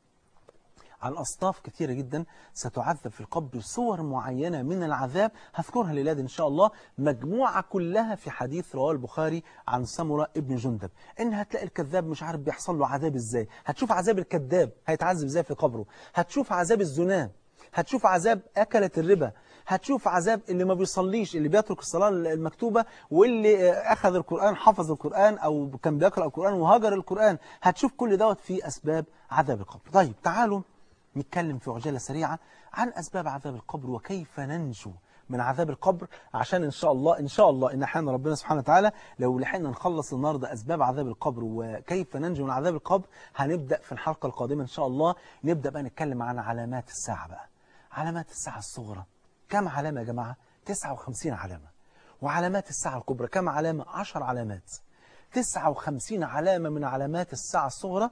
عن أصناف كثيرة جدا ستعذب في القبر، صور معينة من العذاب هذكرها للاد إن شاء الله، مجموعة كلها في حديث رواه البخاري عن سمرة ابن جندب، إن هتلاقي الكذاب مش عارف بيحصل له عذاب إزاي، هتشوف عذاب الكذاب هيتعذب إزاي في قبره، هتشوف عذاب الزنا، هتشوف عذاب أكلة الربا، هتشوف عذاب اللي ما بيصليش، اللي بيترك الصلاة المكتوبة، واللي أخذ القرآن حفظ القرآن أو كان بيقرأ القرآن وهجر القرآن، هتشوف كل دوت في أسباب عذاب القبر. طيب تعالوا نتكلم في عجالة سريعة عن أسباب عذاب القبر وكيف ننجو من عذاب القبر، عشان إن شاء الله إن شاء الله إن أحيانا ربنا سبحانه وتعالى لو لحقنا نخلص النهارده أسباب عذاب القبر وكيف ننجو من عذاب القبر، هنبدأ في الحلقة القادمة إن شاء الله نبدأ بقى نتكلم عن علامات الساعة بقى. علامات الساعة الصغرى كم علامة يا جماعة؟ تسعة وخمسين علامة. وعلامات الساعة الكبرى كم علامة؟ عشر علامات. تسعة وخمسين علامة من علامات الساعة الصغرى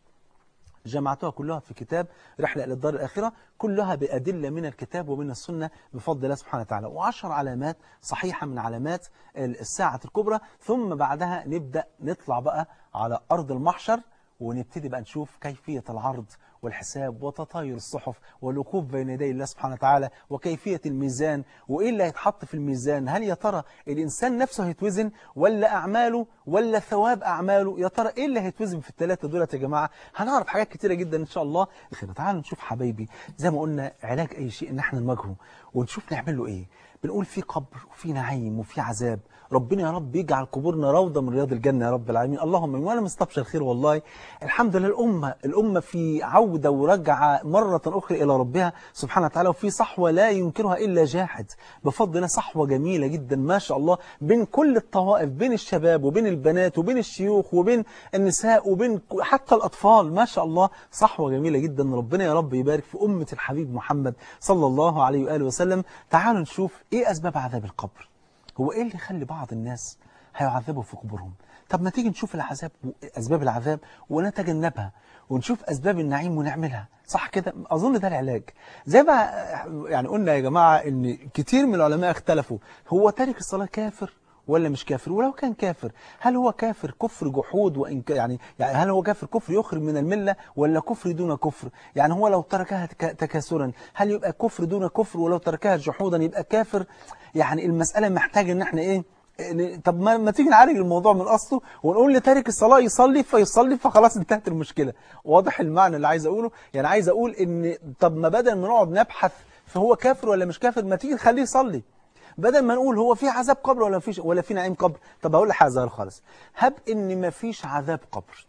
جمعتها كلها في كتاب رحلة إلى الدار الآخرة، كلها بأدلة من الكتاب ومن السنة بفضل الله سبحانه وتعالى، وعشر علامات صحيحة من علامات الساعة الكبرى. ثم بعدها نبدأ نطلع بقى على أرض المحشر ونبتدي بقى نشوف كيفية العرض والحساب وتطاير الصحف والوقوف بين يدي الله سبحانه وتعالى وكيفية الميزان وإيه اللي هيتحط في الميزان. هل يا ترى الإنسان نفسه هيتوزن ولا أعماله ولا ثواب أعماله؟ يا ترى إيه اللي هيتوزن في الثلاثة دولت يا جماعة؟ هنعرف حاجات كتيرة جدا إن شاء الله. تعالوا نشوف حبايبي زي ما قلنا علاج أي شيء إن احنا نواجهه ونشوف نعمل له إيه. بنقول في قبر وفي نعيم وفي عذاب، ربنا يا رب يجعل قبورنا روضة من رياض الجنة يا رب العالمين، اللهم. وانا مستبشر خير والله، الحمد لله الأمة الأمة في عودة ورجعة مرة أخرى إلى ربها سبحانه وتعالى، وفي صحوة لا ينكرها إلا جاحد بفضل الله، صحوة جميلة جدا ما شاء الله بين كل الطوائف، بين الشباب وبين البنات وبين الشيوخ وبين النساء وبين حتى الأطفال، ما شاء الله صحوة جميلة جدا. ربنا يا رب يبارك في أمة الحبيب محمد صلى الله عليه وآله وسلم. تعالوا نشوف إيه أسباب عذاب القبر. هو إيه اللي يخلي بعض الناس هيعذبوا في قبورهم؟ طب ما تيجي نشوف العذاب أسباب العذاب ونتجنبها ونشوف أسباب النعيم ونعملها، صح كده؟ أظن ده العلاج. زي ما يعني قلنا يا جماعة إن كتير من العلماء اختلفوا، هو تارك الصلاة كافر ولا مش كافر؟ ولو كان كافر هل هو كافر كفر جحود وإن يعني يعني هل هو كافر كفر يخرج من الملة ولا كفر دون كفر؟ يعني هو لو تركها تكاسرا هل يبقى كفر دون كفر، ولو تركها جحودا يبقى كافر؟ يعني المسألة محتاجة ان احنا ايه، طب ما, ما تيجي نعالج الموضوع من اصله ونقول لتارك الصلاة يصلي فيصلي فخلاص انتهت المشكلة. واضح المعنى اللي عايز اقوله؟ يعني عايز اقول ان طب ما بدل ما نقعد نبحث فهو كافر ولا مش كافر، ما تيجي نخليه يصلي، بدل ما نقول هو في عذاب قبر ولا فيش ولا في نعيم قبر. طب هقول لك حاجه صغيره خالص، هب ان ما فيش عذاب قبر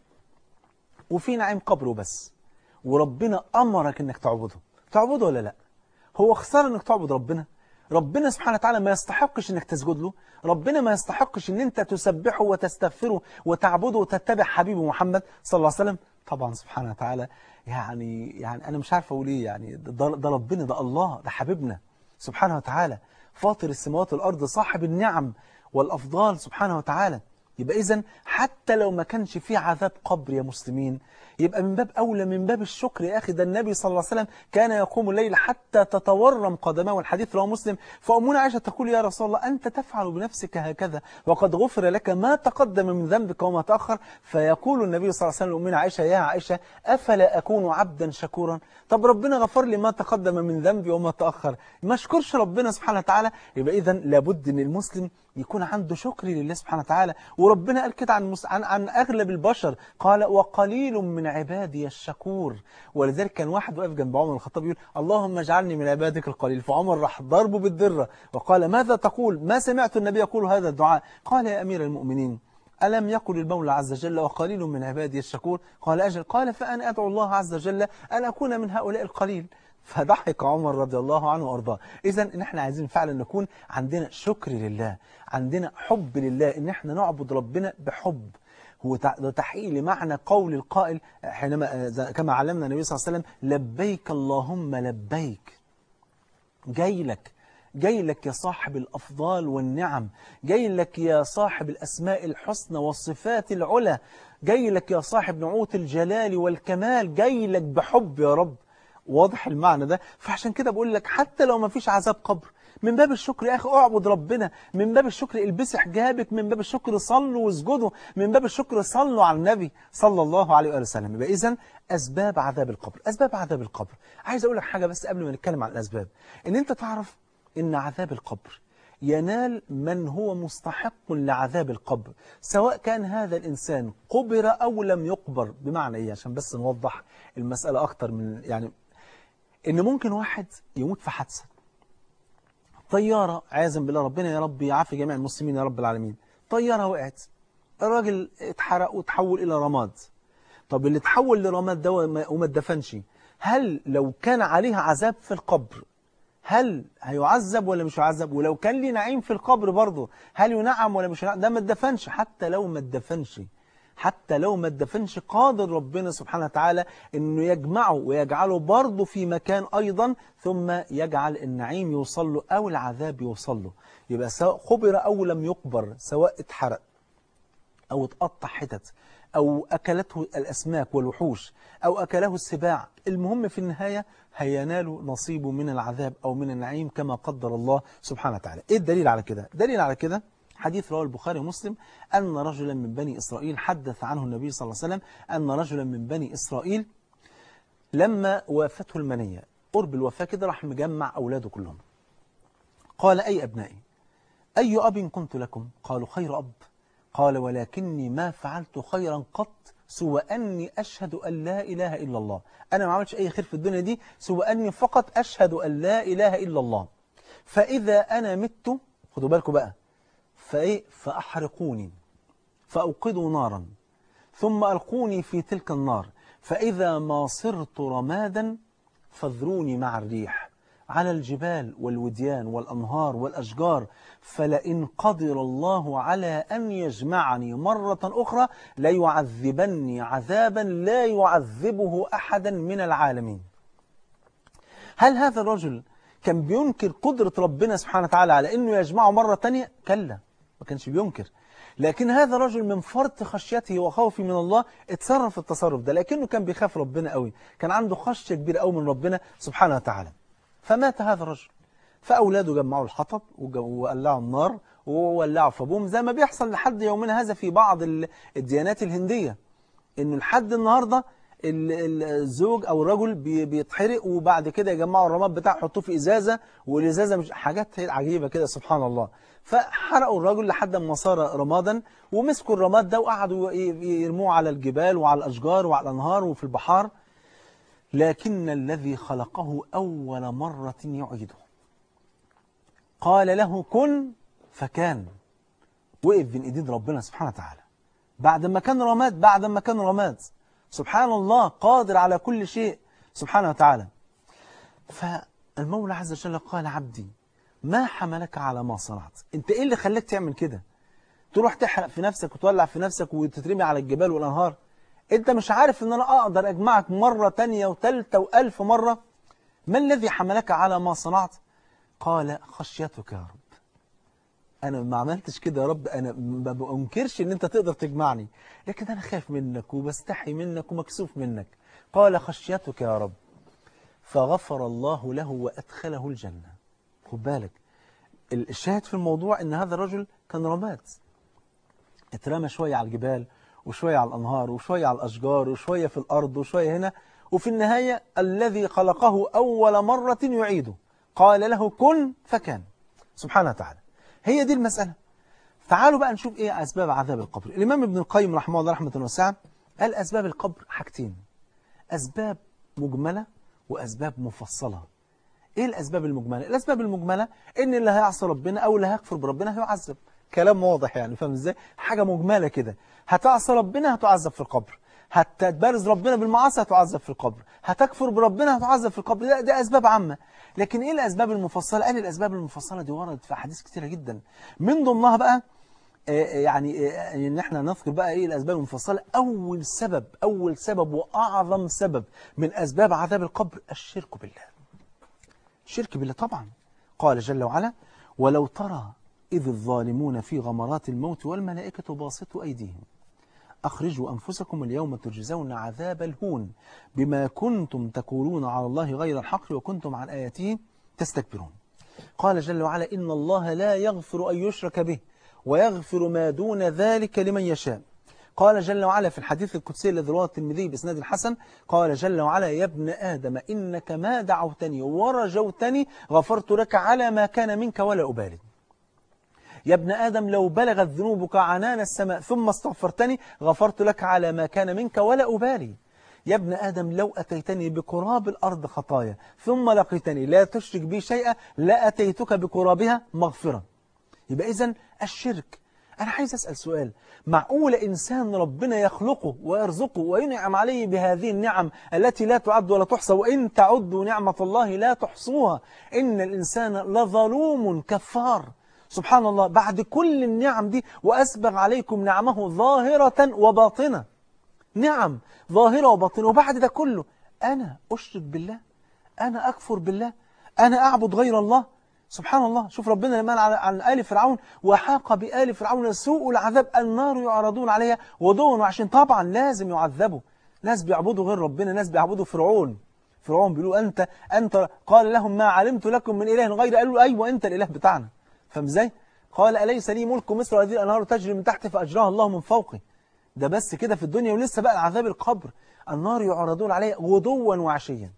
وفي نعيم قبر وبس، وربنا امرك انك تعبده، تعبده ولا لا؟ هو خساره انك تعبد ربنا؟ ربنا سبحانه وتعالى ما يستحقش انك تسجد له، ربنا ما يستحقش ان انت تسبحه وتستغفره وتعبده وتتبع حبيبه محمد صلى الله عليه وسلم. طبعا سبحانه وتعالى يعني يعني انا مش عارف اقول ايه، يعني ده, ده ربنا، ده الله، ده حبيبنا سبحانه وتعالى، فاطر السماوات والارض، صاحب النعم والافضال سبحانه وتعالى. يبقى إذن حتى لو ما كانش فيه عذاب قبر يا مسلمين، يبقى من باب أولى، من باب الشكر يا أخي. ده النبي صلى الله عليه وسلم كان يقوم الليل حتى تتورم قدماه، والحديث رواه مسلم. فأمنا عائشة تقول يا رسول الله أنت تفعل بنفسك هكذا وقد غفر لك ما تقدم من ذنبك وما تأخر. فيقول النبي صلى الله عليه وسلم لأمنا عائشة يا عائشة أفلا أكون عبدا شكورا؟ طب ربنا غفر لي ما تقدم من ذنبي وما تأخر، ما اشكرش ربنا سبحانه وتعالى؟ يبقى إذن لابد أن المسلم يكون عنده شكر لله سبحانه وتعالى. وربنا قال كده عن, عن, عن أغلب البشر، قال وقليل من عبادي الشكور. ولذلك كان واحد واقف جنب عمر الخطاب يقول اللهم اجعلني من عبادك القليل، فعمر راح ضربه بالدرة وقال ماذا تقول؟ ما سمعت النبي يقول هذا الدعاء. قال يا أمير المؤمنين ألم يقل المولى عز وجل وقليل من عبادي الشكور؟ قال أجل. قال فأنا أدعو الله عز وجل أن أكون من هؤلاء القليل. فضحك عمر رضي الله عنه وارضاه. اذا ان احنا عايزين فعلا نكون عندنا شكر لله، عندنا حب لله، ان احنا نعبد ربنا بحب. هو تحقيق لمعنى قول القائل حينما كما علمنا النبي صلى الله عليه وسلم لبيك اللهم لبيك. جاي لك جاي لك يا صاحب الأفضال والنعم، جاي لك يا صاحب الأسماء الحسنى والصفات العلى، جاي لك يا صاحب نعوت الجلال والكمال، جاي لك بحب يا رب. واضح المعنى ده؟ فعشان كده بقول لك حتى لو ما فيش عذاب قبر، من باب الشكر يا أخي اعبد ربنا، من باب الشكر البسي حجابك، من باب الشكر صلوا واسجدوا، من باب الشكر صلوا على النبي صلى الله عليه وآله وسلم. يبقى إذن أسباب عذاب القبر، أسباب عذاب القبر. عايز أقول لك حاجة بس قبل ما نتكلم عن الأسباب، إن أنت تعرف إن عذاب القبر ينال من هو مستحق لعذاب القبر، سواء كان هذا الإنسان قبر أو لم يقبر. بمعنى إيه؟ عشان بس نوضح المسألة أكتر من يعني إن ممكن واحد يموت في حادثة طيارة، عايزا بالله ربنا يا رب يعافي جميع المسلمين يا رب العالمين، طيارة وقعت، الراجل اتحرق وتحول إلى رماد. طب اللي تحول لرماد ده وما اتدفنش، هل لو كان عليه عذاب في القبر هل هيعذب ولا مش هيعذب؟ ولو كان لي نعيم في القبر برضه هل ينعم ولا مش ينعم؟ ده ما اتدفنش. حتى لو ما اتدفنش حتى لو ما اتدفنش قادر ربنا سبحانه وتعالى انه يجمعه ويجعله برضه في مكان ايضا، ثم يجعل النعيم يوصل له او العذاب يوصل له. يبقى سواء قبر او لم يقبر، سواء اتحرق او اتقطع حتت أو أكلته الأسماك والوحوش أو أكله السباع، المهم في النهاية هينال نصيبه من العذاب أو من النعيم كما قدر الله سبحانه وتعالى. إيه الدليل على كده؟ دليل على كده حديث رواه البخاري ومسلم أن رجلا من بني إسرائيل، حدث عنه النبي صلى الله عليه وسلم أن رجلا من بني إسرائيل لما وافته المنية قرب الوفاة كده راح مجمع أولاده كلهم، قال أي أبنائي أي أب كنت لكم؟ قالوا خير أب. قال ولكني ما فعلت خيرا قط سوى أني أشهد أن لا إله إلا الله. أنا ما عملتش أي خير في الدنيا دي سوى أني فقط أشهد أن لا إله إلا الله. فإذا أنا مت، خدوا بالكم بقى، فإيه؟ فأحرقوني فأوقدوا نارا ثم ألقوني في تلك النار، فإذا ما صرت رمادا فاذروني مع الريح على الجبال والوديان والأنهار والأشجار، فلئن قدر الله على أن يجمعني مرة أخرى ليعذبني عذابا لا يعذبه أحدا من العالمين. هل هذا الرجل كان بينكر قدرة ربنا سبحانه وتعالى على أنه يجمعه مرة تانية؟ كلا، ما كانش بينكر. لكن هذا الرجل من فرط خشيته وخوفه من الله اتصرف التصرف ده، لكنه كان بيخاف ربنا قوي، كان عنده خشية كبيرة قوي من ربنا سبحانه وتعالى. فمات هذا الرجل، فأولاده جمعوا الحطب وولعوا النار وولعوا في أبوهم، زي ما بيحصل لحد يومنا هذا في بعض الديانات الهندية، إنه لحد النهاردة الزوج أو الرجل بيتحرق وبعد كده يجمعوا الرماد بتاعه يحطوه في إزازة، والإزازة مش حاجات عجيبة كده سبحان الله. فحرقوا الرجل لحد ما صار رمادا، ومسكوا الرماد ده وقعدوا يرموه على الجبال وعلى الأشجار وعلى الأنهار وفي البحار. لكن الذي خلقه أول مرة يعيده، قال له كن فكان، وقف بين ايدين ربنا سبحانه وتعالى بعد ما كان رماد، بعد ما كان رماد. سبحان الله، قادر على كل شيء سبحانه وتعالى. فالمولى عز وجل قال عبدي ما حملك على ما صنعت؟ انت ايه اللي خلاك تعمل كده؟ تروح تحرق في نفسك وتولع في نفسك وتترمي على الجبال والانهار؟ انت مش عارف ان انا اقدر اجمعك مرة تانية وتالتة والف مرة؟ ما الذي حملك على ما صنعت؟ قال خشيتك يا رب. انا ما عملتش كده يا رب، انا ما بأنكرش ان انت تقدر تجمعني، لكن انا خايف منك وبستحي منك ومكسوف منك. قال خشيتك يا رب، فغفر الله له وادخله الجنة. خد بالك الشاهد في الموضوع ان هذا الرجل كان رماد، اترمى شوية على الجبال وشوية على الأنهار وشوية على الأشجار وشوية في الأرض وشوية هنا، وفي النهاية الذي خلقه أول مرة يعيده، قال له كن فكان، سبحانه وتعالى. هي دي المسألة. تعالوا بقى نشوف إيه أسباب عذاب القبر. الإمام ابن القيم رحمه الله رحمة واسعة قال أسباب القبر حاجتين، أسباب مجملة وأسباب مفصلة. إيه الأسباب المجملة؟ الأسباب المجملة إن اللي هيعصي ربنا أو اللي هيكفر بربنا هيعذب، كلام واضح يعني، فاهم ازاي؟ حاجة مجملة كده، هتعصي ربنا هتعذب في القبر، هتبارز ربنا بالمعاصي هتعذب في القبر، هتكفر بربنا هتعذب في القبر. ده, ده أسباب عامة. لكن إيه الأسباب المفصلة؟ قال الأسباب المفصلة دي وردت في أحاديث كتيرة جدا، من ضمنها بقى يعني ان احنا نذكر بقى ايه الأسباب المفصلة. أول سبب أول سبب وأعظم سبب من أسباب عذاب القبر الشرك بالله. الشرك بالله طبعا. قال جل وعلا ولو ترى إذ الظالمون في غمرات الموت والملائكة باسطوا أيديهم أخرجوا أنفسكم اليوم تجزون عذاب الهون بما كنتم تقولون على الله غير الحق وكنتم عن آياته تستكبرون. قال جل وعلا إن الله لا يغفر أن يشرك به ويغفر ما دون ذلك لمن يشاء. قال جل وعلا في الحديث القدسي الذي رواه الترمذي بإسناد الحسن قال جل وعلا يا ابن آدم إنك ما دعوتني ورجوتني غفرت لك على ما كان منك ولا أبالي. يا ابن آدم لو بلغت ذنوبك عنان السماء ثم استغفرتني غفرت لك على ما كان منك ولا أبالي. يا ابن آدم لو أتيتني بقراب الأرض خطايا ثم لقيتني لا تشرك بي شيئا لا أتيتك بقرابها مغفرة. يبقى إذن الشرك. أنا عايز أسأل سؤال، معقول إنسان ربنا يخلقه ويرزقه وينعم عليه بهذه النعم التي لا تعد ولا تحصى وإن تعدوا نعمة الله لا تحصوها إن الإنسان لظلوم كفار؟ سبحان الله، بعد كل النعم دي وأسبغ عليكم نعمه ظاهرة وباطنة، نعم ظاهرة وباطنة، وبعد ده كله أنا أشرك بالله، أنا أكفر بالله، أنا أعبد غير الله. سبحان الله. شوف ربنا لما قال عن آل فرعون وحاق بآل فرعون سوء العذاب النار يعرضون عليها غدوا وعشيا. طبعا لازم يعذبوا، ناس بيعبدوا غير ربنا، ناس بيعبدوا فرعون. فرعون بيقولوا أنت أنت قال لهم ما علمت لكم من إله غير، قالوا أيوة أنت الإله بتاعنا. فاهم ازاي؟ قال أليس لي ملك مصر وهذه الأنهار تجري من تحت فأجراها الله من فوقي. ده بس كده في الدنيا، ولسه بقى عذاب القبر النار يعرضون عليه غدوا وعشيا.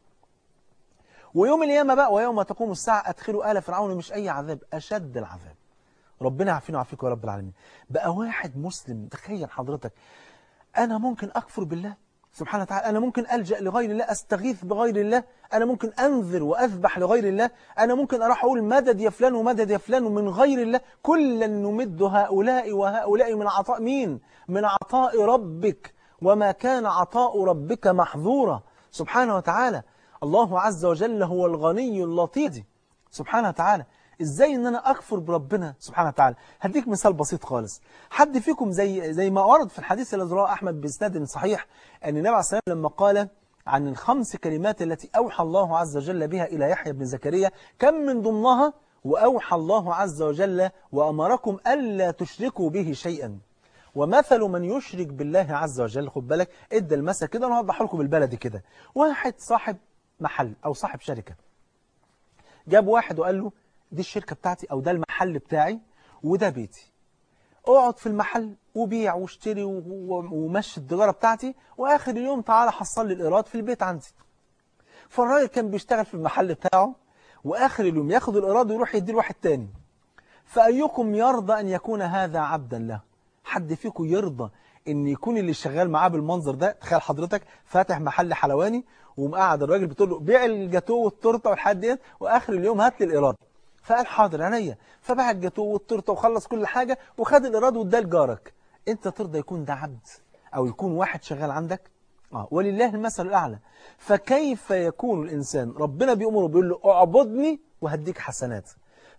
ويوم القيامة بقى ويوم تقوم الساعة أدخلوا آل فرعون، مش أي عذاب، أشد العذاب. ربنا يعافينا ويعافيكم يا رب العالمين. بقى واحد مسلم، تخيل حضرتك أنا ممكن أكفر بالله سبحانه وتعالى، أنا ممكن ألجأ لغير الله، أستغيث بغير الله، أنا ممكن أنذر وأذبح لغير الله، أنا ممكن أروح أقول مدد يا فلان ومدد يا فلان من غير الله. كلا نمد هؤلاء وهؤلاء من عطاء مين؟ من عطاء ربك، وما كان عطاء ربك محظورا سبحانه وتعالى. الله عز وجل هو الغني اللطيف سبحانه وتعالى. ازاي ان انا اكفر بربنا سبحانه وتعالى؟ هديك مثال بسيط خالص. حد فيكم زي زي ما ورد في الحديث الذي رواه احمد باسناد صحيح ان النبي عليه الصلاه والسلام لما قال عن الخمس كلمات التي اوحى الله عز وجل بها الى يحيى بن زكريا كم من ضمنها واوحى الله عز وجل وامركم الا تشركوا به شيئا ومثل من يشرك بالله عز وجل. خد بالك ادى المثل كده، انا هوضح لكم بالبلدي كده. واحد صاحب محل او صاحب شركه جاب واحد وقال له دي الشركة بتاعتي أو ده المحل بتاعي وده بيتي، اقعد في المحل وبيع واشتري ومشي التجارة بتاعتي وآخر اليوم تعالى حصل لي الإيراد في البيت عندي. فالراجل كان بيشتغل في المحل بتاعه وآخر اليوم ياخد الإيراد ويروح يديه لواحد تاني. فأيكم يرضى أن يكون هذا عبدا له؟ حد فيكم يرضى ان يكون اللي شغال معاه بالمنظر ده؟ تخيل حضرتك فاتح محل حلواني ومقعد الراجل بتقول له بيع الجاتوه والتورته والحاجات ديت واخر اليوم هات لي الايراد. فقال حاضر عينيا، فباع الجاتوه والتورته وخلص كل حاجه وخد الايراد واداه لجارك. انت ترضى يكون ده عبد او يكون واحد شغال عندك؟ اه ولله المثل الاعلى. فكيف يكون الانسان ربنا بيأمره بيقول له اعبدني وهديك حسنات،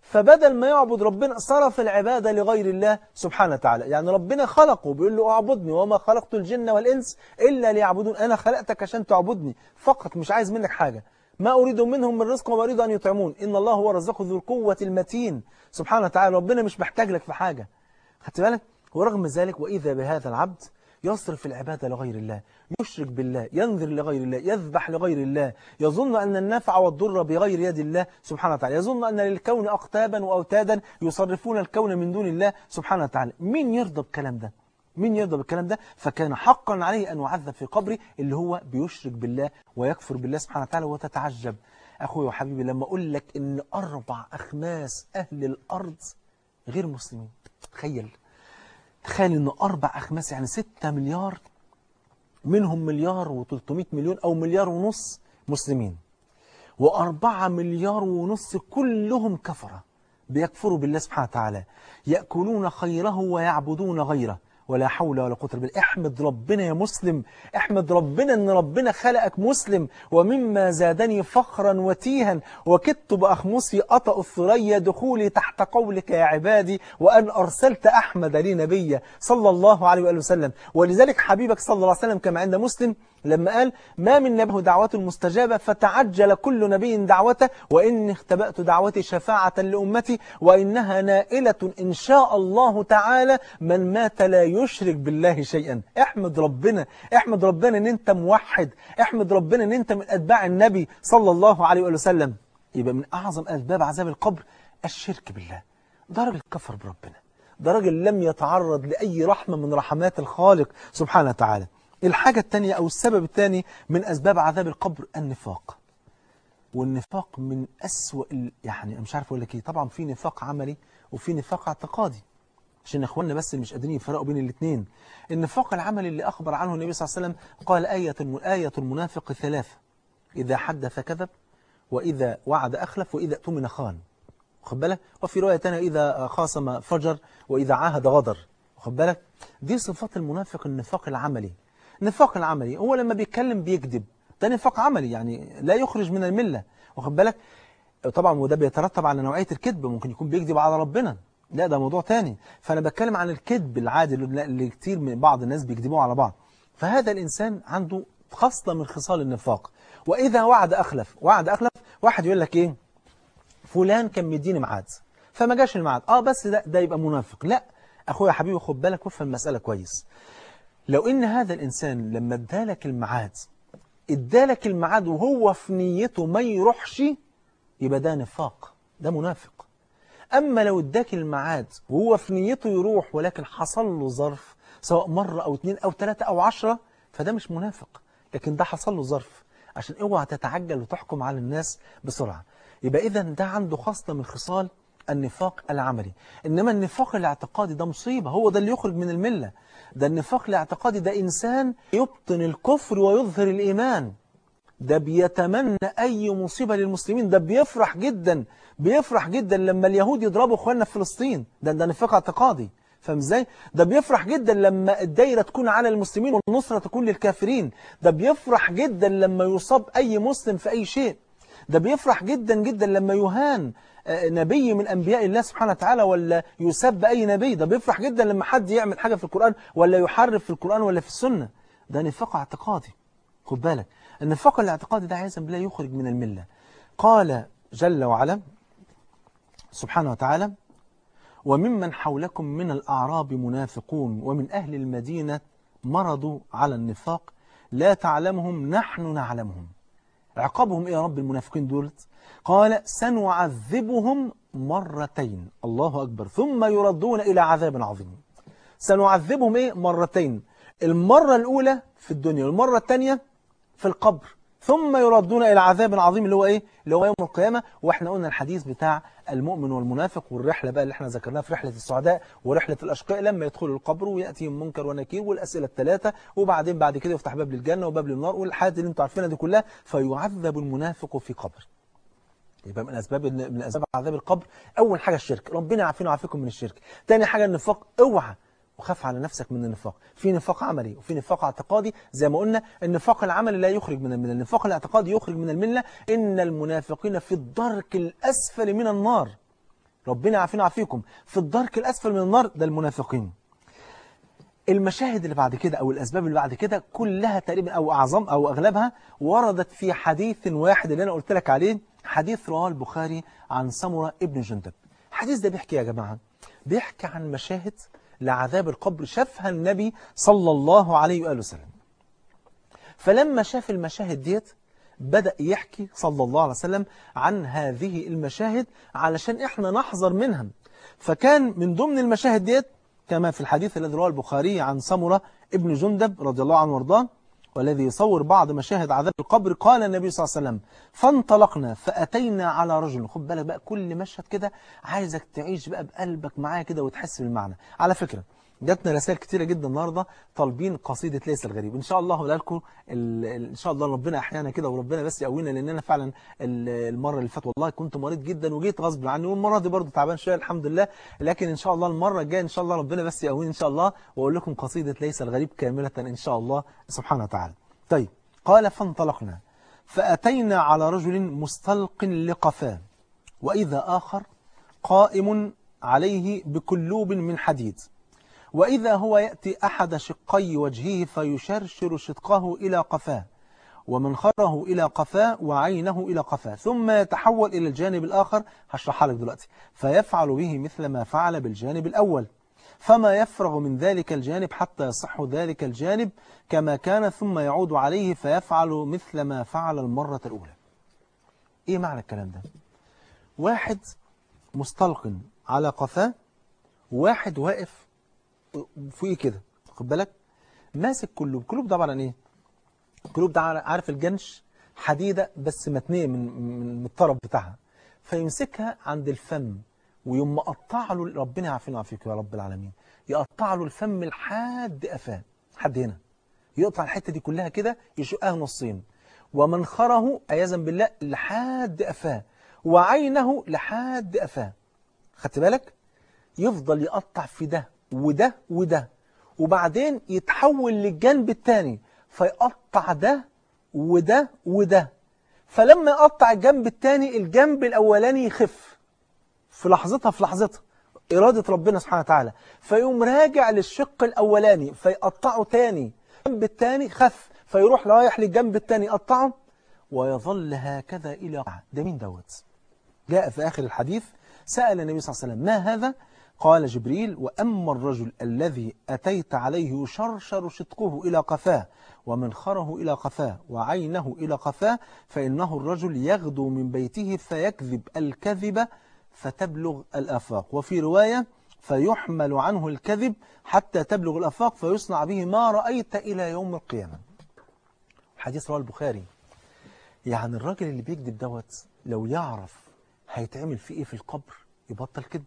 فبدل ما يعبد ربنا صرف العبادة لغير الله سبحانه وتعالى. يعني ربنا خلقه بيقول له اعبدني وما خلقت الجن والإنس إلا ليعبدون، أنا خلقتك عشان تعبدني فقط، مش عايز منك حاجة، ما أريد منهم من رزق وما أريد أن يطعمون، إن الله هو الرزاق ذو القوة المتين سبحانه وتعالى. ربنا مش محتاج لك في حاجة، خدت بالك؟ ورغم ذلك وإذا بهذا العبد يصرف العبادة لغير الله، يشرك بالله، ينذر لغير الله، يذبح لغير الله، يظن أن النفع والضر بغير يد الله سبحانه وتعالى، يظن أن للكون أقطابا وأوتادا يصرفون الكون من دون الله سبحانه وتعالى. مين يرضى بالكلام ده؟ مين يرضى بالكلام ده؟ فكان حقا عليه أن يعذب في قبره اللي هو بيشرك بالله ويكفر بالله سبحانه وتعالى. وتتعجب أخوي وحبيبي لما أقول لك إن أربع أخماس أهل الأرض غير مسلمين. تخيل تخيل إن أربع أخماس يعني ستة مليار، منهم مليار وثلاثمائة مليون أو مليار ونص مسلمين، وأربعة مليار ونص كلهم كفرة بيكفروا بالله سبحانه وتعالى، يأكلون خيره ويعبدون غيره، ولا حول ولا قوة إلا بالله. احمد ربنا يا مسلم، احمد ربنا ان ربنا خلقك مسلم. ومما زادني فخرا وتيها وكدت بأخمصي أطأ الثريا دخولي تحت قولك يا عبادي وأن أرسلت أحمد لي نبيا صلى الله عليه وآله وسلم. ولذلك حبيبك صلى الله عليه وسلم كما عند مسلم لما قال ما من نبي دعوة مستجابة فتعجل كل نبي دعوته وإني اختبأت دعوتي شفاعة لأمتي وإنها نائلة إن شاء الله تعالى من مات لا يشرك بالله شيئا. احمد ربنا، احمد ربنا ان انت موحد، احمد ربنا ان انت من أتباع النبي صلى الله عليه وسلم. يبقى من أعظم أسباب عذاب القبر الشرك بالله. ده راجل كفر بربنا، ده راجل لم يتعرض لأي رحمة من رحمات الخالق سبحانه وتعالى. الحاجة الثانية أو السبب الثاني من أسباب عذاب القبر النفاق. والنفاق من أسوأ يعني مش عارف أقول لك إيه، طبعا في نفاق عملي وفي نفاق اعتقادي عشان إخواننا بس مش قادرين يفرقوا بين الاثنين. النفاق العملي اللي أخبر عنه النبي صلى الله عليه وسلم قال آية آية المنافق ثلاثة: إذا حدث كذب، وإذا وعد أخلف، وإذا اؤتمن خان. واخد بالك؟ وفي رواية ثانية إذا خاصم فجر، وإذا عاهد غدر. واخد بالك؟ دي صفات المنافق، النفاق العملي. النفاق العملي هو لما بيتكلم بيكذب، ده نفاق عملي يعني لا يخرج من الملة. واخد بالك؟ طبعا وده بيترتب على نوعية الكذب، ممكن يكون بيكذب على ربنا، لا ده موضوع تاني. فأنا بتكلم عن الكذب العادي اللي كتير من بعض الناس بيكذبوا على بعض. فهذا الإنسان عنده خصلة من خصال النفاق. وإذا وعد أخلف، وعد أخلف، واحد يقول لك إيه، فلان كان مديني ميعاد فما جاش الميعاد، اه بس ده ده يبقى منافق. لا أخويا يا حبيبي خد بالك وافهم المسألة كويس. لو إن هذا الإنسان لما ادالك الميعاد ادالك الميعاد وهو في نيته ما يروحش، يبقى ده نفاق، ده منافق. أما لو اداك الميعاد وهو في نيته يروح ولكن حصل له ظرف سواء مرة أو اتنين أو تلاتة أو عشرة، فده مش منافق، لكن ده حصل له ظرف. عشان اوعى تتعجل وتحكم على الناس بسرعة. يبقى إذا ده عنده خصلة من خصال النفاق العملي. إنما النفاق الاعتقادي ده مصيبة، هو ده اللي يخرج من الملة. ده النفاق الاعتقادي ده إنسان يبطن الكفر ويظهر الإيمان، ده بيتمنى أي مصيبة للمسلمين، ده بيفرح جدا بيفرح جدا لما اليهود يضربوا اخواننا في فلسطين، ده ده نفاق اعتقادي. فاهم ازاي؟ ده بيفرح جدا لما الدايرة تكون على المسلمين والنصرة تكون للكافرين، ده بيفرح جدا لما يصاب أي مسلم في أي شيء، ده بيفرح جدا جدا لما يهان نبي من أنبياء الله سبحانه وتعالى ولا يسب أي نبي، ده بيفرح جدا لما حد يعمل حاجة في القرآن ولا يحرف في القرآن ولا في السنة. ده نفاق اعتقادي. خد بالك، النفاق الاعتقادي ده عياذا بالله يخرج من الملة. قال جل وعلا سبحانه وتعالى: وممن حولكم من الأعراب منافقون ومن أهل المدينة مرضوا على النفاق لا تعلمهم نحن نعلمهم. عقابهم إيه يا رب المنافقين دولت؟ قال: سنعذبهم مرتين، الله أكبر، ثم يردون إلى عذاب عظيم. سنعذبهم إيه؟ مرتين، المرة الأولى في الدنيا والمرة الثانية في القبر، ثم يردون إلى عذاب عظيم اللي هو إيه؟ اللي هو يوم القيامة. وإحنا قلنا الحديث بتاع المؤمن والمنافق والرحلة بقى اللي إحنا ذكرناها في رحلة السعداء ورحلة الأشقاء، لما يدخلوا القبر ويأتيهم منكر ونكير والأسئلة الثلاثة، وبعدين بعد كده يفتح باب للجنة وباب للنار والحاجات اللي أنتم عارفينها دي كلها، فيعذب المنافق في قبر. يبقى من أسباب من أسباب عذاب القبر أول حاجة الشرك، ربنا يعافينا ويعافيكم من الشرك. تاني حاجة النفاق، اوعى وخاف على نفسك من النفاق. في نفاق عملي وفي نفاق اعتقادي. زي ما قلنا النفاق العملي لا يخرج من الملة، النفاق الاعتقادي يخرج من الملة. إن المنافقين في الدرك الأسفل من النار. ربنا يعافينا ويعافيكم. في الدرك الأسفل من النار ده المنافقين. المشاهد اللي بعد كده أو الأسباب اللي بعد كده كلها تقريبا أو أعظم أو أغلبها وردت في حديث واحد اللي أنا قلت لك عليه، حديث رواه البخاري عن سمرة ابن جندب. الحديث ده بيحكي يا جماعة، بيحكي عن مشاهد لعذاب القبر شافها النبي صلى الله عليه وآله وسلم. فلما شاف المشاهد ديت بدأ يحكي صلى الله عليه وسلم عن هذه المشاهد علشان احنا نحذر منها. فكان من ضمن المشاهد ديت كما في الحديث الذي رواه البخاري عن سمرة ابن جندب رضي الله عنه وارضاه، والذي يصور بعض مشاهد عذاب القبر، قال النبي صلى الله عليه وسلم: فانطلقنا فأتينا على رجل. خد بالك بقى، كل مشهد كده عايزك تعيش بقى بقلبك معايا كده وتحس بالمعنى. على فكرة جاتنا رسائل كتيرة جدا النهاردة طالبين قصيدة ليس الغريب. إن شاء الله هقولها لكم إن شاء الله، ربنا أحيانا كده وربنا بس يقوينا، لأن أنا فعلا المرة اللي فاتت والله كنت مريض جدا وجيت غصب عني، والمرة دي برضه تعبان شوية الحمد لله، لكن إن شاء الله المرة الجاية إن شاء الله ربنا بس يقوينا إن شاء الله وأقول لكم قصيدة ليس الغريب كاملة إن شاء الله سبحانه وتعالى. طيب، قال: فانطلقنا فأتينا على رجل مستلق لقفاه، وإذا آخر قائم عليه بكلوب من حديد، وإذا هو يأتي أحد شقي وجهه فيشرشر شدقه إلى قفاه ومنخره إلى قفاه وعينه إلى قفاه، ثم يتحول إلى الجانب الآخر، هشرحها لك دلوقتي، فيفعل به مثل ما فعل بالجانب الأول، فما يفرغ من ذلك الجانب حتى يصح ذلك الجانب كما كان، ثم يعود عليه فيفعل مثل ما فعل المرة الأولى. إيه معنى الكلام ده؟ واحد مستلق على قفاه، واحد واقف فوقيه كده، خد بالك، ماسك كلوب. كلوب ده عبارة عن ايه؟ كلوب ده عارف الجنش، حديدة بس متنية من من الطرف بتاعها، فيمسكها عند الفم ويوم مقطع له، ربنا يعافينا ويعافيك يا رب العالمين، يقطع له الفم لحد قفاه، لحد هنا، يقطع الحتة دي كلها كده، يشقها نصين، ومنخره عياذا بالله لحد قفاه، وعينه لحد قفاه. خدت بالك؟ يفضل يقطع في ده وده وده، وبعدين يتحول للجنب الثاني فيقطع ده وده وده، فلما يقطع الجنب الثاني الجنب الأولاني يخف في لحظتها في لحظتها إرادة ربنا سبحانه وتعالى، فيقوم راجع للشق الأولاني فيقطعه تاني، الجنب الثاني خف فيروح رايح للجنب الثاني يقطعه، ويظل هكذا إلى ده. مين دوت؟ جاء في آخر الحديث سأل النبي صلى الله عليه وسلم: ما هذا؟ قال جبريل: وأما الرجل الذي أتيت عليه يشرشر شدقه إلى قفاه ومنخره إلى قفاه وعينه إلى قفاه، فإنه الرجل يغدو من بيته فيكذب الكذب فتبلغ الآفاق، وفي رواية فيحمل عنه الكذب حتى تبلغ الآفاق فيصنع به ما رأيت إلى يوم القيامة. حديث رواه البخاري. يعني الراجل اللي بيكذب دوت لو يعرف هيتعمل فيه إيه في القبر يبطل كذب.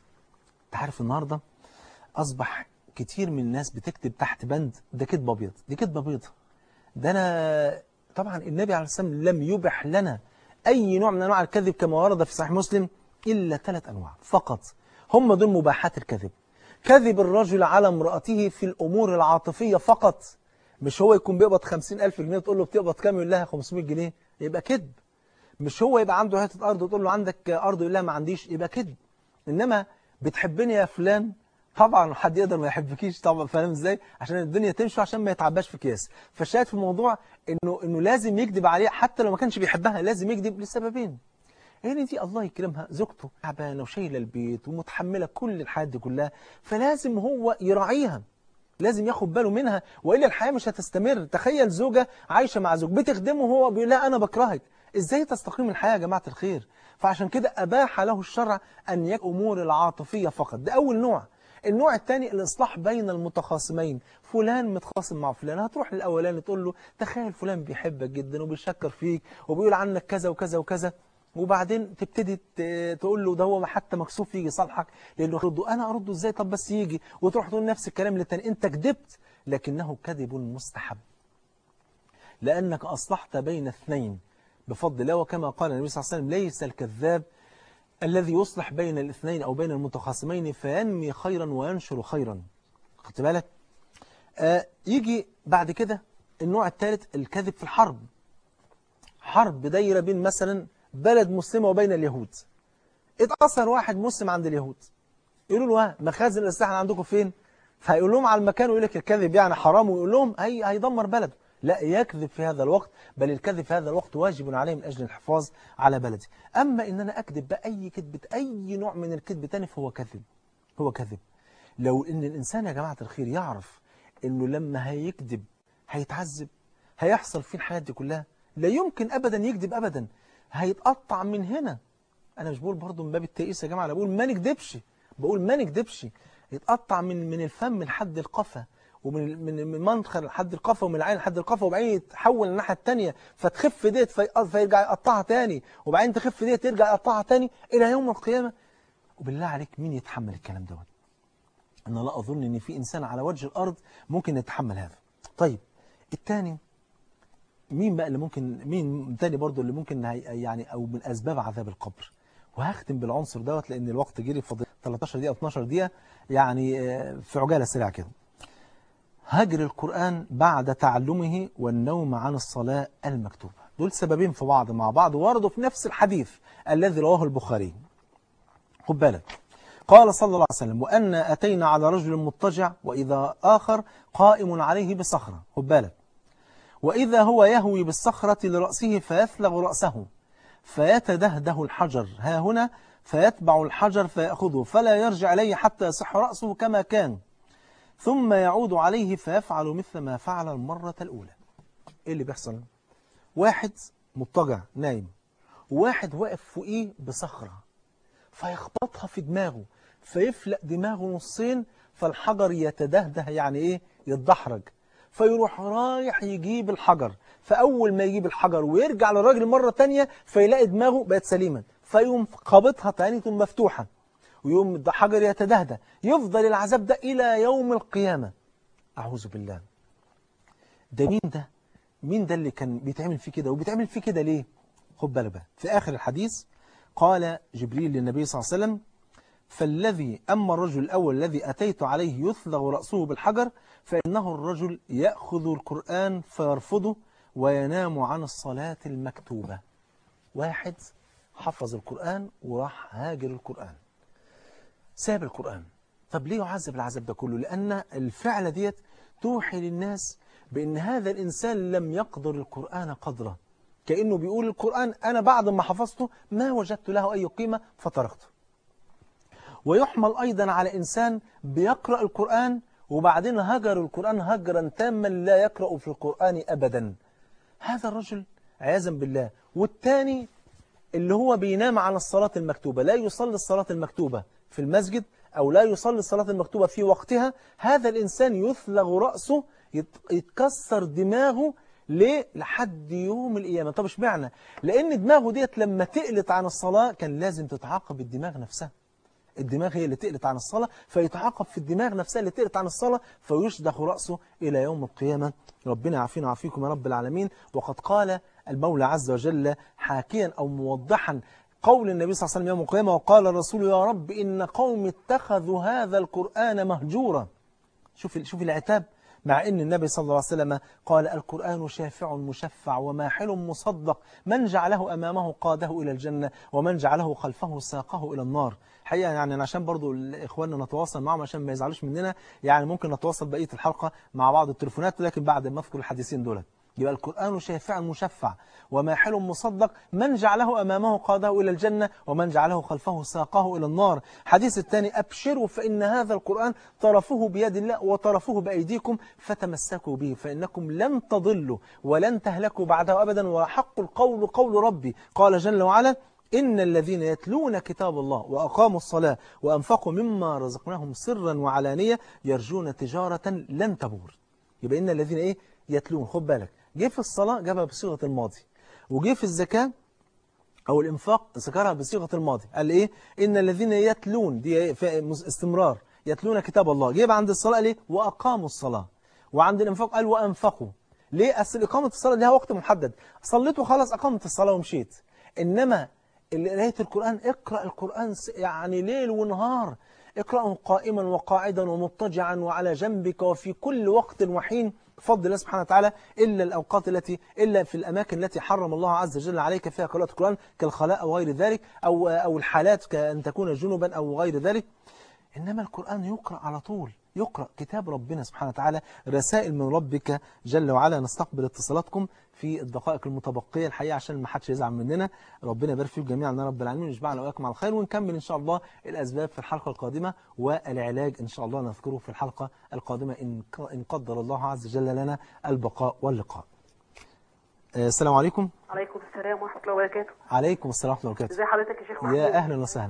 عارف النهاردة أصبح كتير من الناس بتكتب تحت بند ده كذب أبيض، دي كذبة بيضة. ده أنا طبعا النبي عليه الصلاة والسلام لم يبح لنا أي نوع من أنواع الكذب كما ورد في صحيح مسلم إلا ثلاث أنواع فقط، هم دول مباحات الكذب. كذب الرجل على امرأته في الأمور العاطفية فقط، مش هو يكون بيقبض خمسين ألف جنيه وتقول له بتقبض كام يقول لها خمسمائة جنيه، يبقى كذب. مش هو يبقى عنده حتة أرض وتقول له عندك أرض يقول لها ما عنديش، يبقى كذب. إنما بتحبني يا فلان، طبعا حد يقدر ما يحبكيش طبعا، فاهم ازاي؟ عشان الدنيا تمشي عشان ما يتعباش في كياس. فالشاهد في الموضوع انه انه لازم يكذب عليها حتى لو ما كانش بيحبها، لازم يكذب لسببين. يعني دي الله يكرمها زوجته تعبانه وشايله البيت ومتحمله كل الحاجات دي كلها، فلازم هو يراعيها، لازم ياخد باله منها، والا الحياه مش هتستمر. تخيل زوجه عايشه مع زوج بتخدمه وهو بيقول لها انا بكرهك، ازاي تستقيم الحياه يا جماعه الخير؟ فعشان كده اباح له الشرع ان يكون امور العاطفيه فقط. ده اول نوع. النوع الثاني الإصلاح بين المتخاصمين، فلان متخاصم مع فلان، هتروح للأولاني تقول له تخيل فلان بيحبك جدا وبيشكر فيك وبيقول عنك كذا وكذا وكذا، وبعدين تبتدي تقول له ده هو حتى مكسوف يجي يصالحك لأنه رده، أنا أرده إزاي؟ طب بس يجي، وتروح تقول نفس الكلام للتاني. أنت كذبت، لكنه كذب مستحب لأنك أصلحت بين اثنين بفضل الله. وكما قال النبي صلى الله عليه وسلم: ليس الكذاب الذي يصلح بين الاثنين أو بين المتخاصمين فينمي خيرا وينشر خيرا. خدت بالك؟ آه يجي بعد كده النوع الثالث الكذب في الحرب. حرب دايرة بين مثلا بلد مسلمة وبين اليهود، اتأثر واحد مسلم عند اليهود، يقولوا له ها مخازن الأسلحة عندكم فين؟ فهيقول لهم على المكان ويقول لك الكذب يعني حرام، ويقول لهم هي هيدمر بلده. لا، يكذب في هذا الوقت، بل الكذب في هذا الوقت واجب عليه من أجل الحفاظ على بلدي. أما إن أنا أكذب بأي كذب، أي نوع من الكذب تاني، فهو كذب، هو كذب. لو إن الإنسان يا جماعة الخير يعرف إنه لما هيكذب هيتعذب، هيحصل فيه الحاجات دي كلها، لا يمكن أبدا يكذب أبدا، هيتقطع من هنا. أنا مش بقول برضه من باب التأييس يا جماعة، أنا بقول ما نكذبش، بقول ما نكذبش. يتقطع من من الفم لحد القفا، ومن من من منخر لحد القفا، ومن العين لحد القفا، وبعدين يتحول للناحيه الثانيه فتخف ديت في- فيرجع يقطعها تاني، وبعدين تخف ديت يرجع يقطعها تاني الى يوم القيامه. وبالله عليك مين يتحمل الكلام دوت؟ انا لا اظن ان في انسان على وجه الارض ممكن يتحمل هذا. طيب الثاني مين بقى اللي ممكن، مين تاني برضو اللي ممكن هي- يعني او من اسباب عذاب القبر؟ وهختم بالعنصر دوت لان الوقت جري، فاضل تلتاشر دقيقه اتناشر دقيقه، يعني آه، في عجاله سريعه كده. هجر القرآن بعد تعلمه والنوم عن الصلاة المكتوبة، دول سببين في بعض مع بعض وردوا في نفس الحديث الذي رواه البخاري. خد بالك، قال صلى الله عليه وسلم: وأن أتينا على رجل مضطجع وإذا آخر قائم عليه بصخرة. خد بالك، وإذا هو يهوي بالصخرة لرأسه فيثلغ رأسه فيتدهده الحجر ها هنا فيتبع الحجر فيأخذه فلا يرجع إليه حتى يصح رأسه كما كان، ثم يعود عليه فيفعل مثل ما فعل المرة الأولى. إيه اللي بيحصل؟ واحد مضطجع نايم، وواحد واقف فوقيه بصخرة فيخبطها في دماغه فيفلق دماغه نصين، فالحجر يتدهده، يعني إيه؟ يتدحرج، فيروح رايح يجيب الحجر، فأول ما يجيب الحجر ويرجع للراجل مرة تانية فيلاقي دماغه بقت سليمة، فيقوم خابطها تاني ثم مفتوحة، ويوم الحجر يتدهده، يفضل العذاب ده إلى يوم القيامة. أعوذ بالله. ده مين ده؟ مين ده اللي كان بيتعمل فيه كده؟ وبيتعمل فيه كده ليه؟ خد بالك بقى، في آخر الحديث قال جبريل للنبي صلى الله عليه وسلم: فالذي أما الرجل الأول الذي أتيت عليه يثلغ رأسه بالحجر فإنه الرجل يأخذ القرآن فيرفضه وينام عن الصلاة المكتوبة. واحد حفظ القرآن وراح هاجر القرآن، ساب القرآن. طب ليه يعذب العذاب ده كله؟ لأن الفعلة ديت توحي للناس بأن هذا الإنسان لم يقدر القرآن قدره، كأنه بيقول القرآن أنا بعد ما حفظته ما وجدت له أي قيمة فتركته. ويحمل أيضا على إنسان بيقرأ القرآن وبعدين هجر القرآن هجرا تاما لا يقرأ في القرآن أبدا، هذا الرجل عياذا بالله. والتاني اللي هو بينام عن الصلاة المكتوبة، لا يصلي الصلاة المكتوبة في المسجد أو لا يصلي الصلاة المكتوبة في وقتها، هذا الإنسان يثلغ رأسه، يتكسر دماغه ليه؟ لحد يوم القيامة. طب اشمعنى؟ لأن دماغه ديت لما تقلت عن الصلاة كان لازم تتعاقب الدماغ نفسها، الدماغ هي اللي تقلت عن الصلاة، فيتعاقب في الدماغ نفسها اللي تقلت عن الصلاة، فيشدخ رأسه إلى يوم القيامة. ربنا يعافينا ويعافيكم يا رب العالمين. وقد قال المولى عز وجل حاكيا أو موضحا قول النبي صلى الله عليه وسلم يوم القيامة: وقال الرسول يا رب إن قوم اتخذوا هذا القرآن مهجورا. شوف شوف العتاب، مع أن النبي صلى الله عليه وسلم قال: القرآن شافع مشفع وماحل مصدق، من جعله أمامه قاده إلى الجنة ومن جعله خلفه ساقه إلى النار. حقيقة يعني عشان برضو إخواننا نتواصل معهم عشان ما يزعلوش مننا، يعني ممكن نتواصل بقية الحلقة مع بعض التليفونات، لكن بعد ما أذكر الحديثين دولت. يبقى القرآن شافع مشفع وماحل مصدق، من جعله أمامه قاده إلى الجنة ومن جعله خلفه ساقه إلى النار. حديث الثاني: أبشروا فإن هذا القرآن طرفه بيد الله وطرفه بأيديكم فتمسكوا به فإنكم لن تضلوا ولن تهلكوا بعده أبدا وحق القول قول ربي. قال جل وعلا: إن الذين يتلون كتاب الله وأقاموا الصلاة وأنفقوا مما رزقناهم سرا وعلانية يرجون تجارة لن تبور. يبقى إن الذين إيه؟ يتلون. خد بالك، جه في الصلاة جابها بصيغة الماضي، وجه في الزكاة أو الإنفاق ذكرها بصيغة الماضي. قال إيه؟ إن الذين يتلون، دي استمرار، يتلون كتاب الله. جيب عند الصلاة قال إيه؟ وأقاموا الصلاة. وعند الإنفاق قال وأنفقوا. ليه؟ أصل إقامة الصلاة لها وقت محدد، صليت وخلاص أقامت الصلاة ومشيت. إنما قراية القرآن، اقرأ القرآن يعني ليل ونهار، اقرأه قائما وقاعدا ومضطجعا وعلى جنبك وفي كل وقت وحين، بفضل الله سبحانه وتعالى إلا الأوقات التي إلا في الأماكن التي حرم الله عز وجل عليك فيها قراءة القرآن كالخلاء أو غير ذلك، أو أو الحالات كأن تكون جنبا أو غير ذلك. إنما القرآن يقرأ على طول، يقرأ كتاب ربنا سبحانه وتعالى، رسائل من ربك جل وعلا. نستقبل اتصالاتكم في الدقائق المتبقية الحقيقة عشان ما حدش يزعل مننا. ربنا يبارك فيكم جميعا يا رب العالمين ويجمعنا وإياكم على الخير، ونكمل إن شاء الله الأسباب في الحلقة القادمة، والعلاج إن شاء الله نذكره في الحلقة القادمة إن إن قدر الله عز وجل لنا البقاء واللقاء. السلام عليكم. عليكم السلام ورحمة الله وبركاته. عليكم السلام ورحمة الله وبركاته. ازي حضرتك يا شيخ محمود؟ يا أهلا وسهلا.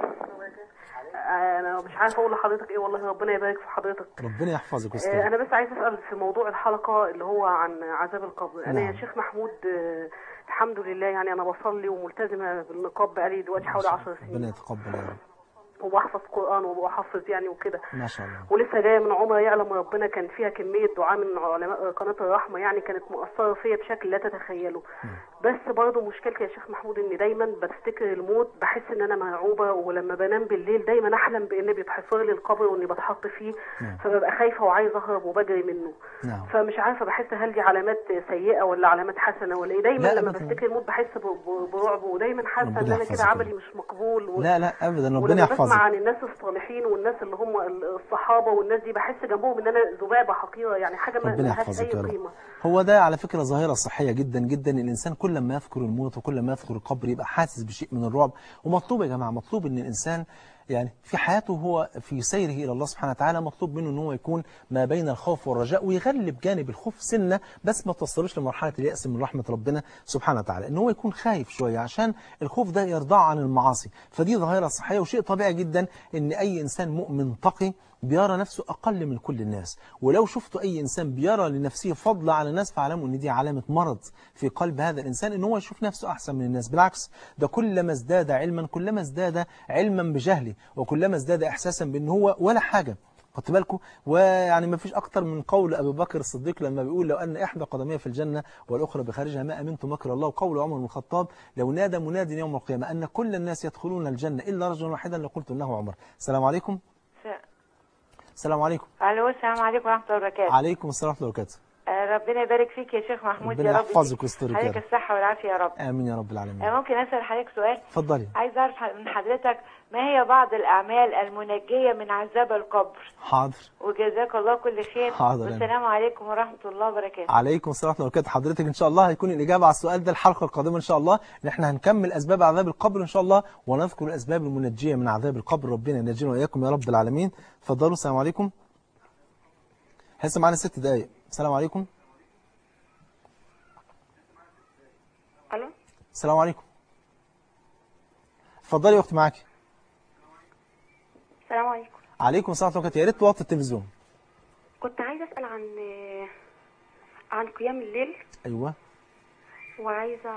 انا مش عارفه اقول لحضرتك ايه والله، ربنا يبارك في حضرتك. ربنا يحفظك يا استاذ. انا بس عايز اسال في موضوع الحلقه اللي هو عن عذاب القبر. انا نعم. يا شيخ محمود الحمد لله يعني انا بصلي وملتزمه بالنقاب بقالي دلوقتي حوالي عشر سنين. ربنا يتقبل يا رب. وبحفظ قرآن وبحفظ يعني وكده ما شاء الله. ولسه جايه من عمره يعلم ربنا، كان فيها كميه دعاء من علماء قناه الرحمه يعني كانت مؤثره فيا بشكل لا تتخيله. بس برضه مشكلتي يا شيخ محمود اني دايما بفتكر الموت، بحس ان انا مرعوبه، ولما بنام بالليل دايما احلم بان بيتحفر لي القبر واني بتحط فيه. نعم. فببقى خايفه وعايزه اهرب وبجري منه. نعم. فمش عارفه بحس هل دي علامات سيئه ولا علامات حسنه ولا ايه؟ دايما لما بفتكر الموت بحس برعب، ودايما حاسه ان انا كده عملي مش مقبول و... لا لا ابدا، ربنا يحفظك. بسمع عن الناس الصالحين والناس اللي هم الصحابه والناس دي بحس جنبهم ان انا ذبابه حقيره، يعني حاجه ما لهاش اي قيمه. هو ده على فكره ظاهره صحيه جدا جدا. الانسان كل ما يذكر الموت وكل ما يذكر القبر يبقى حاسس بشيء من الرعب. ومطلوب يا جماعه، مطلوب ان الانسان يعني في حياته هو في سيره إلى الله سبحانه وتعالى مطلوب منه ان هو يكون ما بين الخوف والرجاء، ويغلب جانب الخوف سنة، بس ما توصلوش لمرحلة اليأس من رحمة ربنا سبحانه وتعالى، ان هو يكون خايف شوية عشان الخوف ده يرضعه عن المعاصي. فدي ظاهرة صحية وشيء طبيعي جدا ان اي انسان مؤمن تقي بيرى نفسه أقل من كل الناس. ولو شفتوا أي إنسان بيرى لنفسه فضل على الناس فاعلموا أن دي علامة مرض في قلب هذا الإنسان، أن هو يشوف نفسه أحسن من الناس. بالعكس، ده كلما ازداد علما كلما ازداد علما بجهله، وكلما ازداد إحساسا بأن هو ولا حاجة. خدت بالكم؟ ويعني ما فيش أكتر من قول أبي بكر الصديق لما بيقول لو أن إحدى قدمي في الجنة والأخرى بخارجها ما أمنت مكر الله. وقول عمر بن الخطاب لو نادى مناد يوم القيامة أن كل الناس يدخلون الجنة إلا رجلا واحدا لقلت إنه عمر. السلام عليكم. السلام عليكم. الو السلام عليكم ورحمه الله وبركاته. عليكم السلام ورحمه الله وبركاته. آه ربنا يبارك فيك يا شيخ محمود، ربنا يا رب يحفظك ويسترك حضرتك الصحه والعافيه يا رب. امين يا رب العالمين. آه ممكن اسال حضرتك سؤال؟ اتفضلي. عايز اعرف من حضرتك ما هي بعض الاعمال المنجيه من عذاب القبر؟ حاضر. وجزاك الله كل خير. حاضر. والسلام عليكم ورحمه الله وبركاته. عليكم السلام ورحمه الله وبركاته. حضرتك ان شاء الله هيكون الاجابه على السؤال ده الحلقه القادمه ان شاء الله، ان احنا هنكمل اسباب عذاب القبر ان شاء الله، ونذكر الاسباب المنجيه من عذاب القبر. ربنا ينجينا واياكم يا رب العالمين. اتفضلوا. السلام عليكم. لسه معانا ست دقايق. السلام عليكم. الو السلام عليكم. اتفضلي يا اختي معاكي. السلام عليكم. عليكم السلام ورحمه الله. يا ريت توطي التلفزيون. كنت عايزه اسال عن عن قيام الليل. ايوه. وعايزه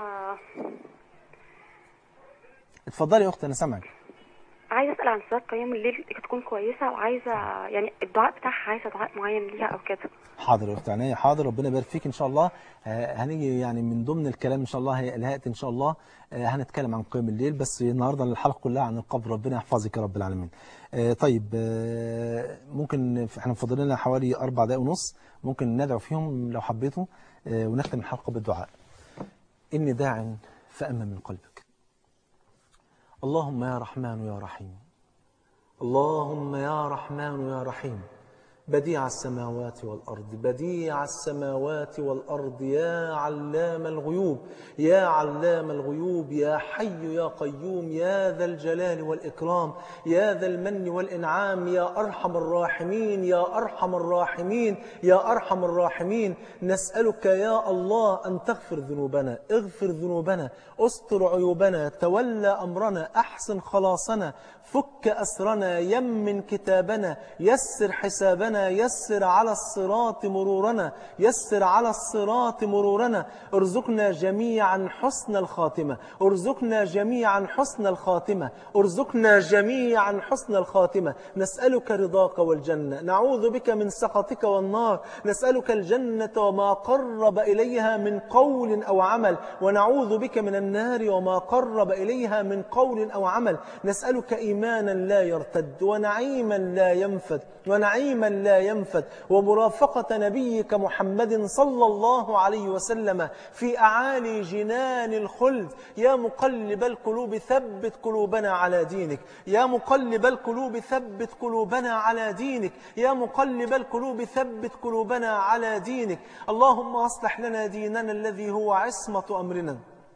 اتفضلي يا اختي انا سامعك. عايزه اسال عن صلاه قيام الليل تكون كويسه، وعايزه يعني الدعاء بتاعها عايزه دعاء معين ليها او كده. حاضر يا اختي عينيا. حاضر. ربنا يبارك فيك ان شاء الله. هنيجي يعني من ضمن الكلام ان شاء الله هي الهات ان شاء الله هنتكلم عن قيام الليل، بس النهارده الحلقه كلها عن القبر. ربنا يحفظك يا رب العالمين. طيب ممكن احنا فاضل لنا حوالي اربع دقائق ونص، ممكن ندعو فيهم لو حبيتوا ونختم الحلقه بالدعاء. اني داع فامن من قلبك. اللهم يا رحمن يا رحيم، اللهم يا رحمن يا رحيم، بديع السماوات والأرض، بديع السماوات والأرض، يا علام الغيوب، يا علام الغيوب، يا حي يا قيوم، يا ذا الجلال والإكرام، يا ذا المن والإنعام، يا أرحم الراحمين، يا أرحم الراحمين، يا أرحم الراحمين. نسألك يا الله أن تغفر ذنوبنا، اغفر ذنوبنا، استر عيوبنا، تولى أمرنا، أحسن خلاصنا، فك أسرنا، يمن كتابنا، يسر حسابنا، يسر على الصراط مرورنا، يسر على الصراط مرورنا. ارزقنا جميعا حسن الخاتمة، ارزقنا جميعا حسن الخاتمة، ارزقنا جميعا حسن الخاتمة. نسألك رضاك والجنة، نعوذ بك من سخطك والنار. نسألك الجنة وما قرب إليها من قول أو عمل، ونعوذ بك من النار وما قرب إليها من قول أو عمل. نسألك إيمانا لا يرتد، ونعيما لا ينفد، ونعيما لا لا ينفد، ومرافقة نبيك محمد صلى الله عليه وسلم في أعالي جنان الخلد. يا مقلب القلوب ثبت قلوبنا على دينك، يا مقلب القلوب ثبت قلوبنا على دينك، يا مقلب القلوب ثبت قلوبنا على دينك. اللهم أصلح لنا ديننا الذي هو عصمة أمرنا،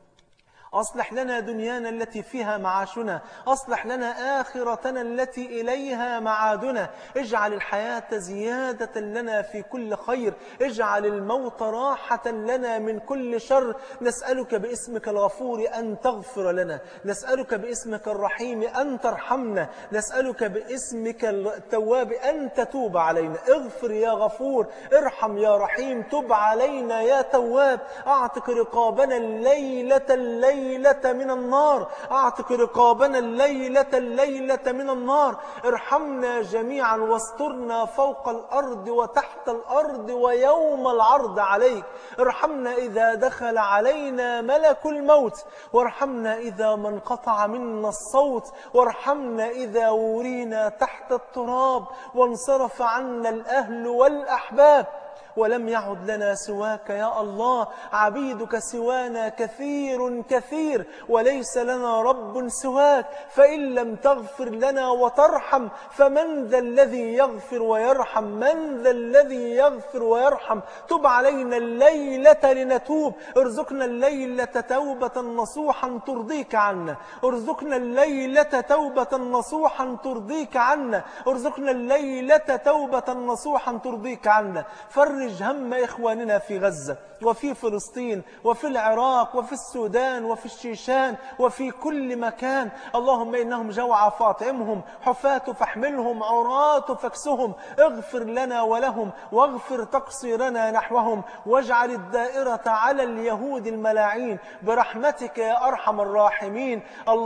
أصلح لنا دنيانا التي فيها معاشنا، أصلح لنا آخرتنا التي إليها معادنا. اجعل الحياة زيادة لنا في كل خير، اجعل الموت راحة لنا من كل شر. نسألك باسمك الغفور أن تغفر لنا، نسألك باسمك الرحيم أن ترحمنا، نسألك باسمك التواب أن تتوب علينا. اغفر يا غفور، ارحم يا رحيم، تب علينا يا تواب. أعتق رقابنا الليلة الليلة الليلة من النار، أعتق رقابنا الليلة الليلة من النار. ارحمنا جميعا واسترنا فوق الأرض وتحت الأرض ويوم العرض عليك. ارحمنا إذا دخل علينا ملك الموت، وارحمنا إذا ما انقطع منا الصوت، وارحمنا إذا ورينا تحت التراب وانصرف عنا الأهل والأحباب ولم يعد لنا سواك يا الله. عبيدك سوانا كثير كثير وليس لنا رب سواك، فإن لم تغفر لنا وترحم فمن ذا الذي يغفر ويرحم؟ من ذا الذي يغفر ويرحم؟ تب علينا الليلة لنتوب، ارزقنا الليلة توبة نصوحا ترضيك عنا، ارزقنا الليلة توبة نصوحا ترضيك عنا، ارزقنا الليلة توبة نصوحا ترضيك عنا. فرج هم إخواننا في غزة وفي فلسطين وفي العراق وفي السودان وفي الشيشان وفي كل مكان. اللهم إنهم جوعى فاطعمهم، حفاة فاحملهم، عراة فاكسهم. اغفر لنا ولهم واغفر تقصيرنا نحوهم، واجعل الدائرة على اليهود الملاعين برحمتك يا أرحم الراحمين.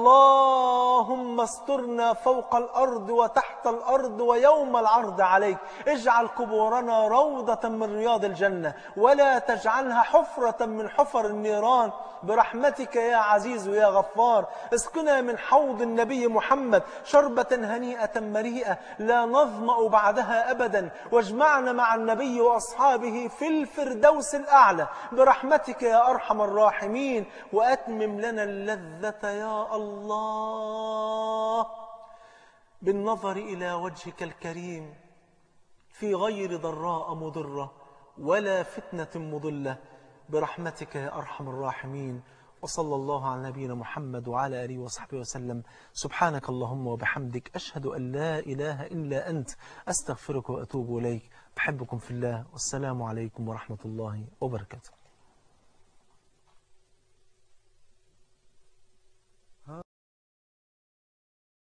اللهم استرنا فوق الأرض وتحت الأرض ويوم العرض عليك. اجعل قبورنا روضة من رياض الجنة، ولا تجعلها حفرة من حفر النيران برحمتك يا عزيز يا غفار. اسقنا من حوض النبي محمد شربة هنيئة مريئة لا نظمأ بعدها أبدا، واجمعنا مع النبي وأصحابه في الفردوس الأعلى برحمتك يا أرحم الراحمين. وأتمم لنا اللذة يا الله بالنظر إلى وجهك الكريم في غير ضراء مضرة ولا فتنة مضلة برحمتك يا أرحم الراحمين. وصلى الله على نبينا محمد وعلى آله وصحبه وسلم. سبحانك اللهم وبحمدك، أشهد أن لا إله إلا أنت، أستغفرك وأتوب إليك. بحبكم في الله، والسلام عليكم ورحمة الله وبركاته.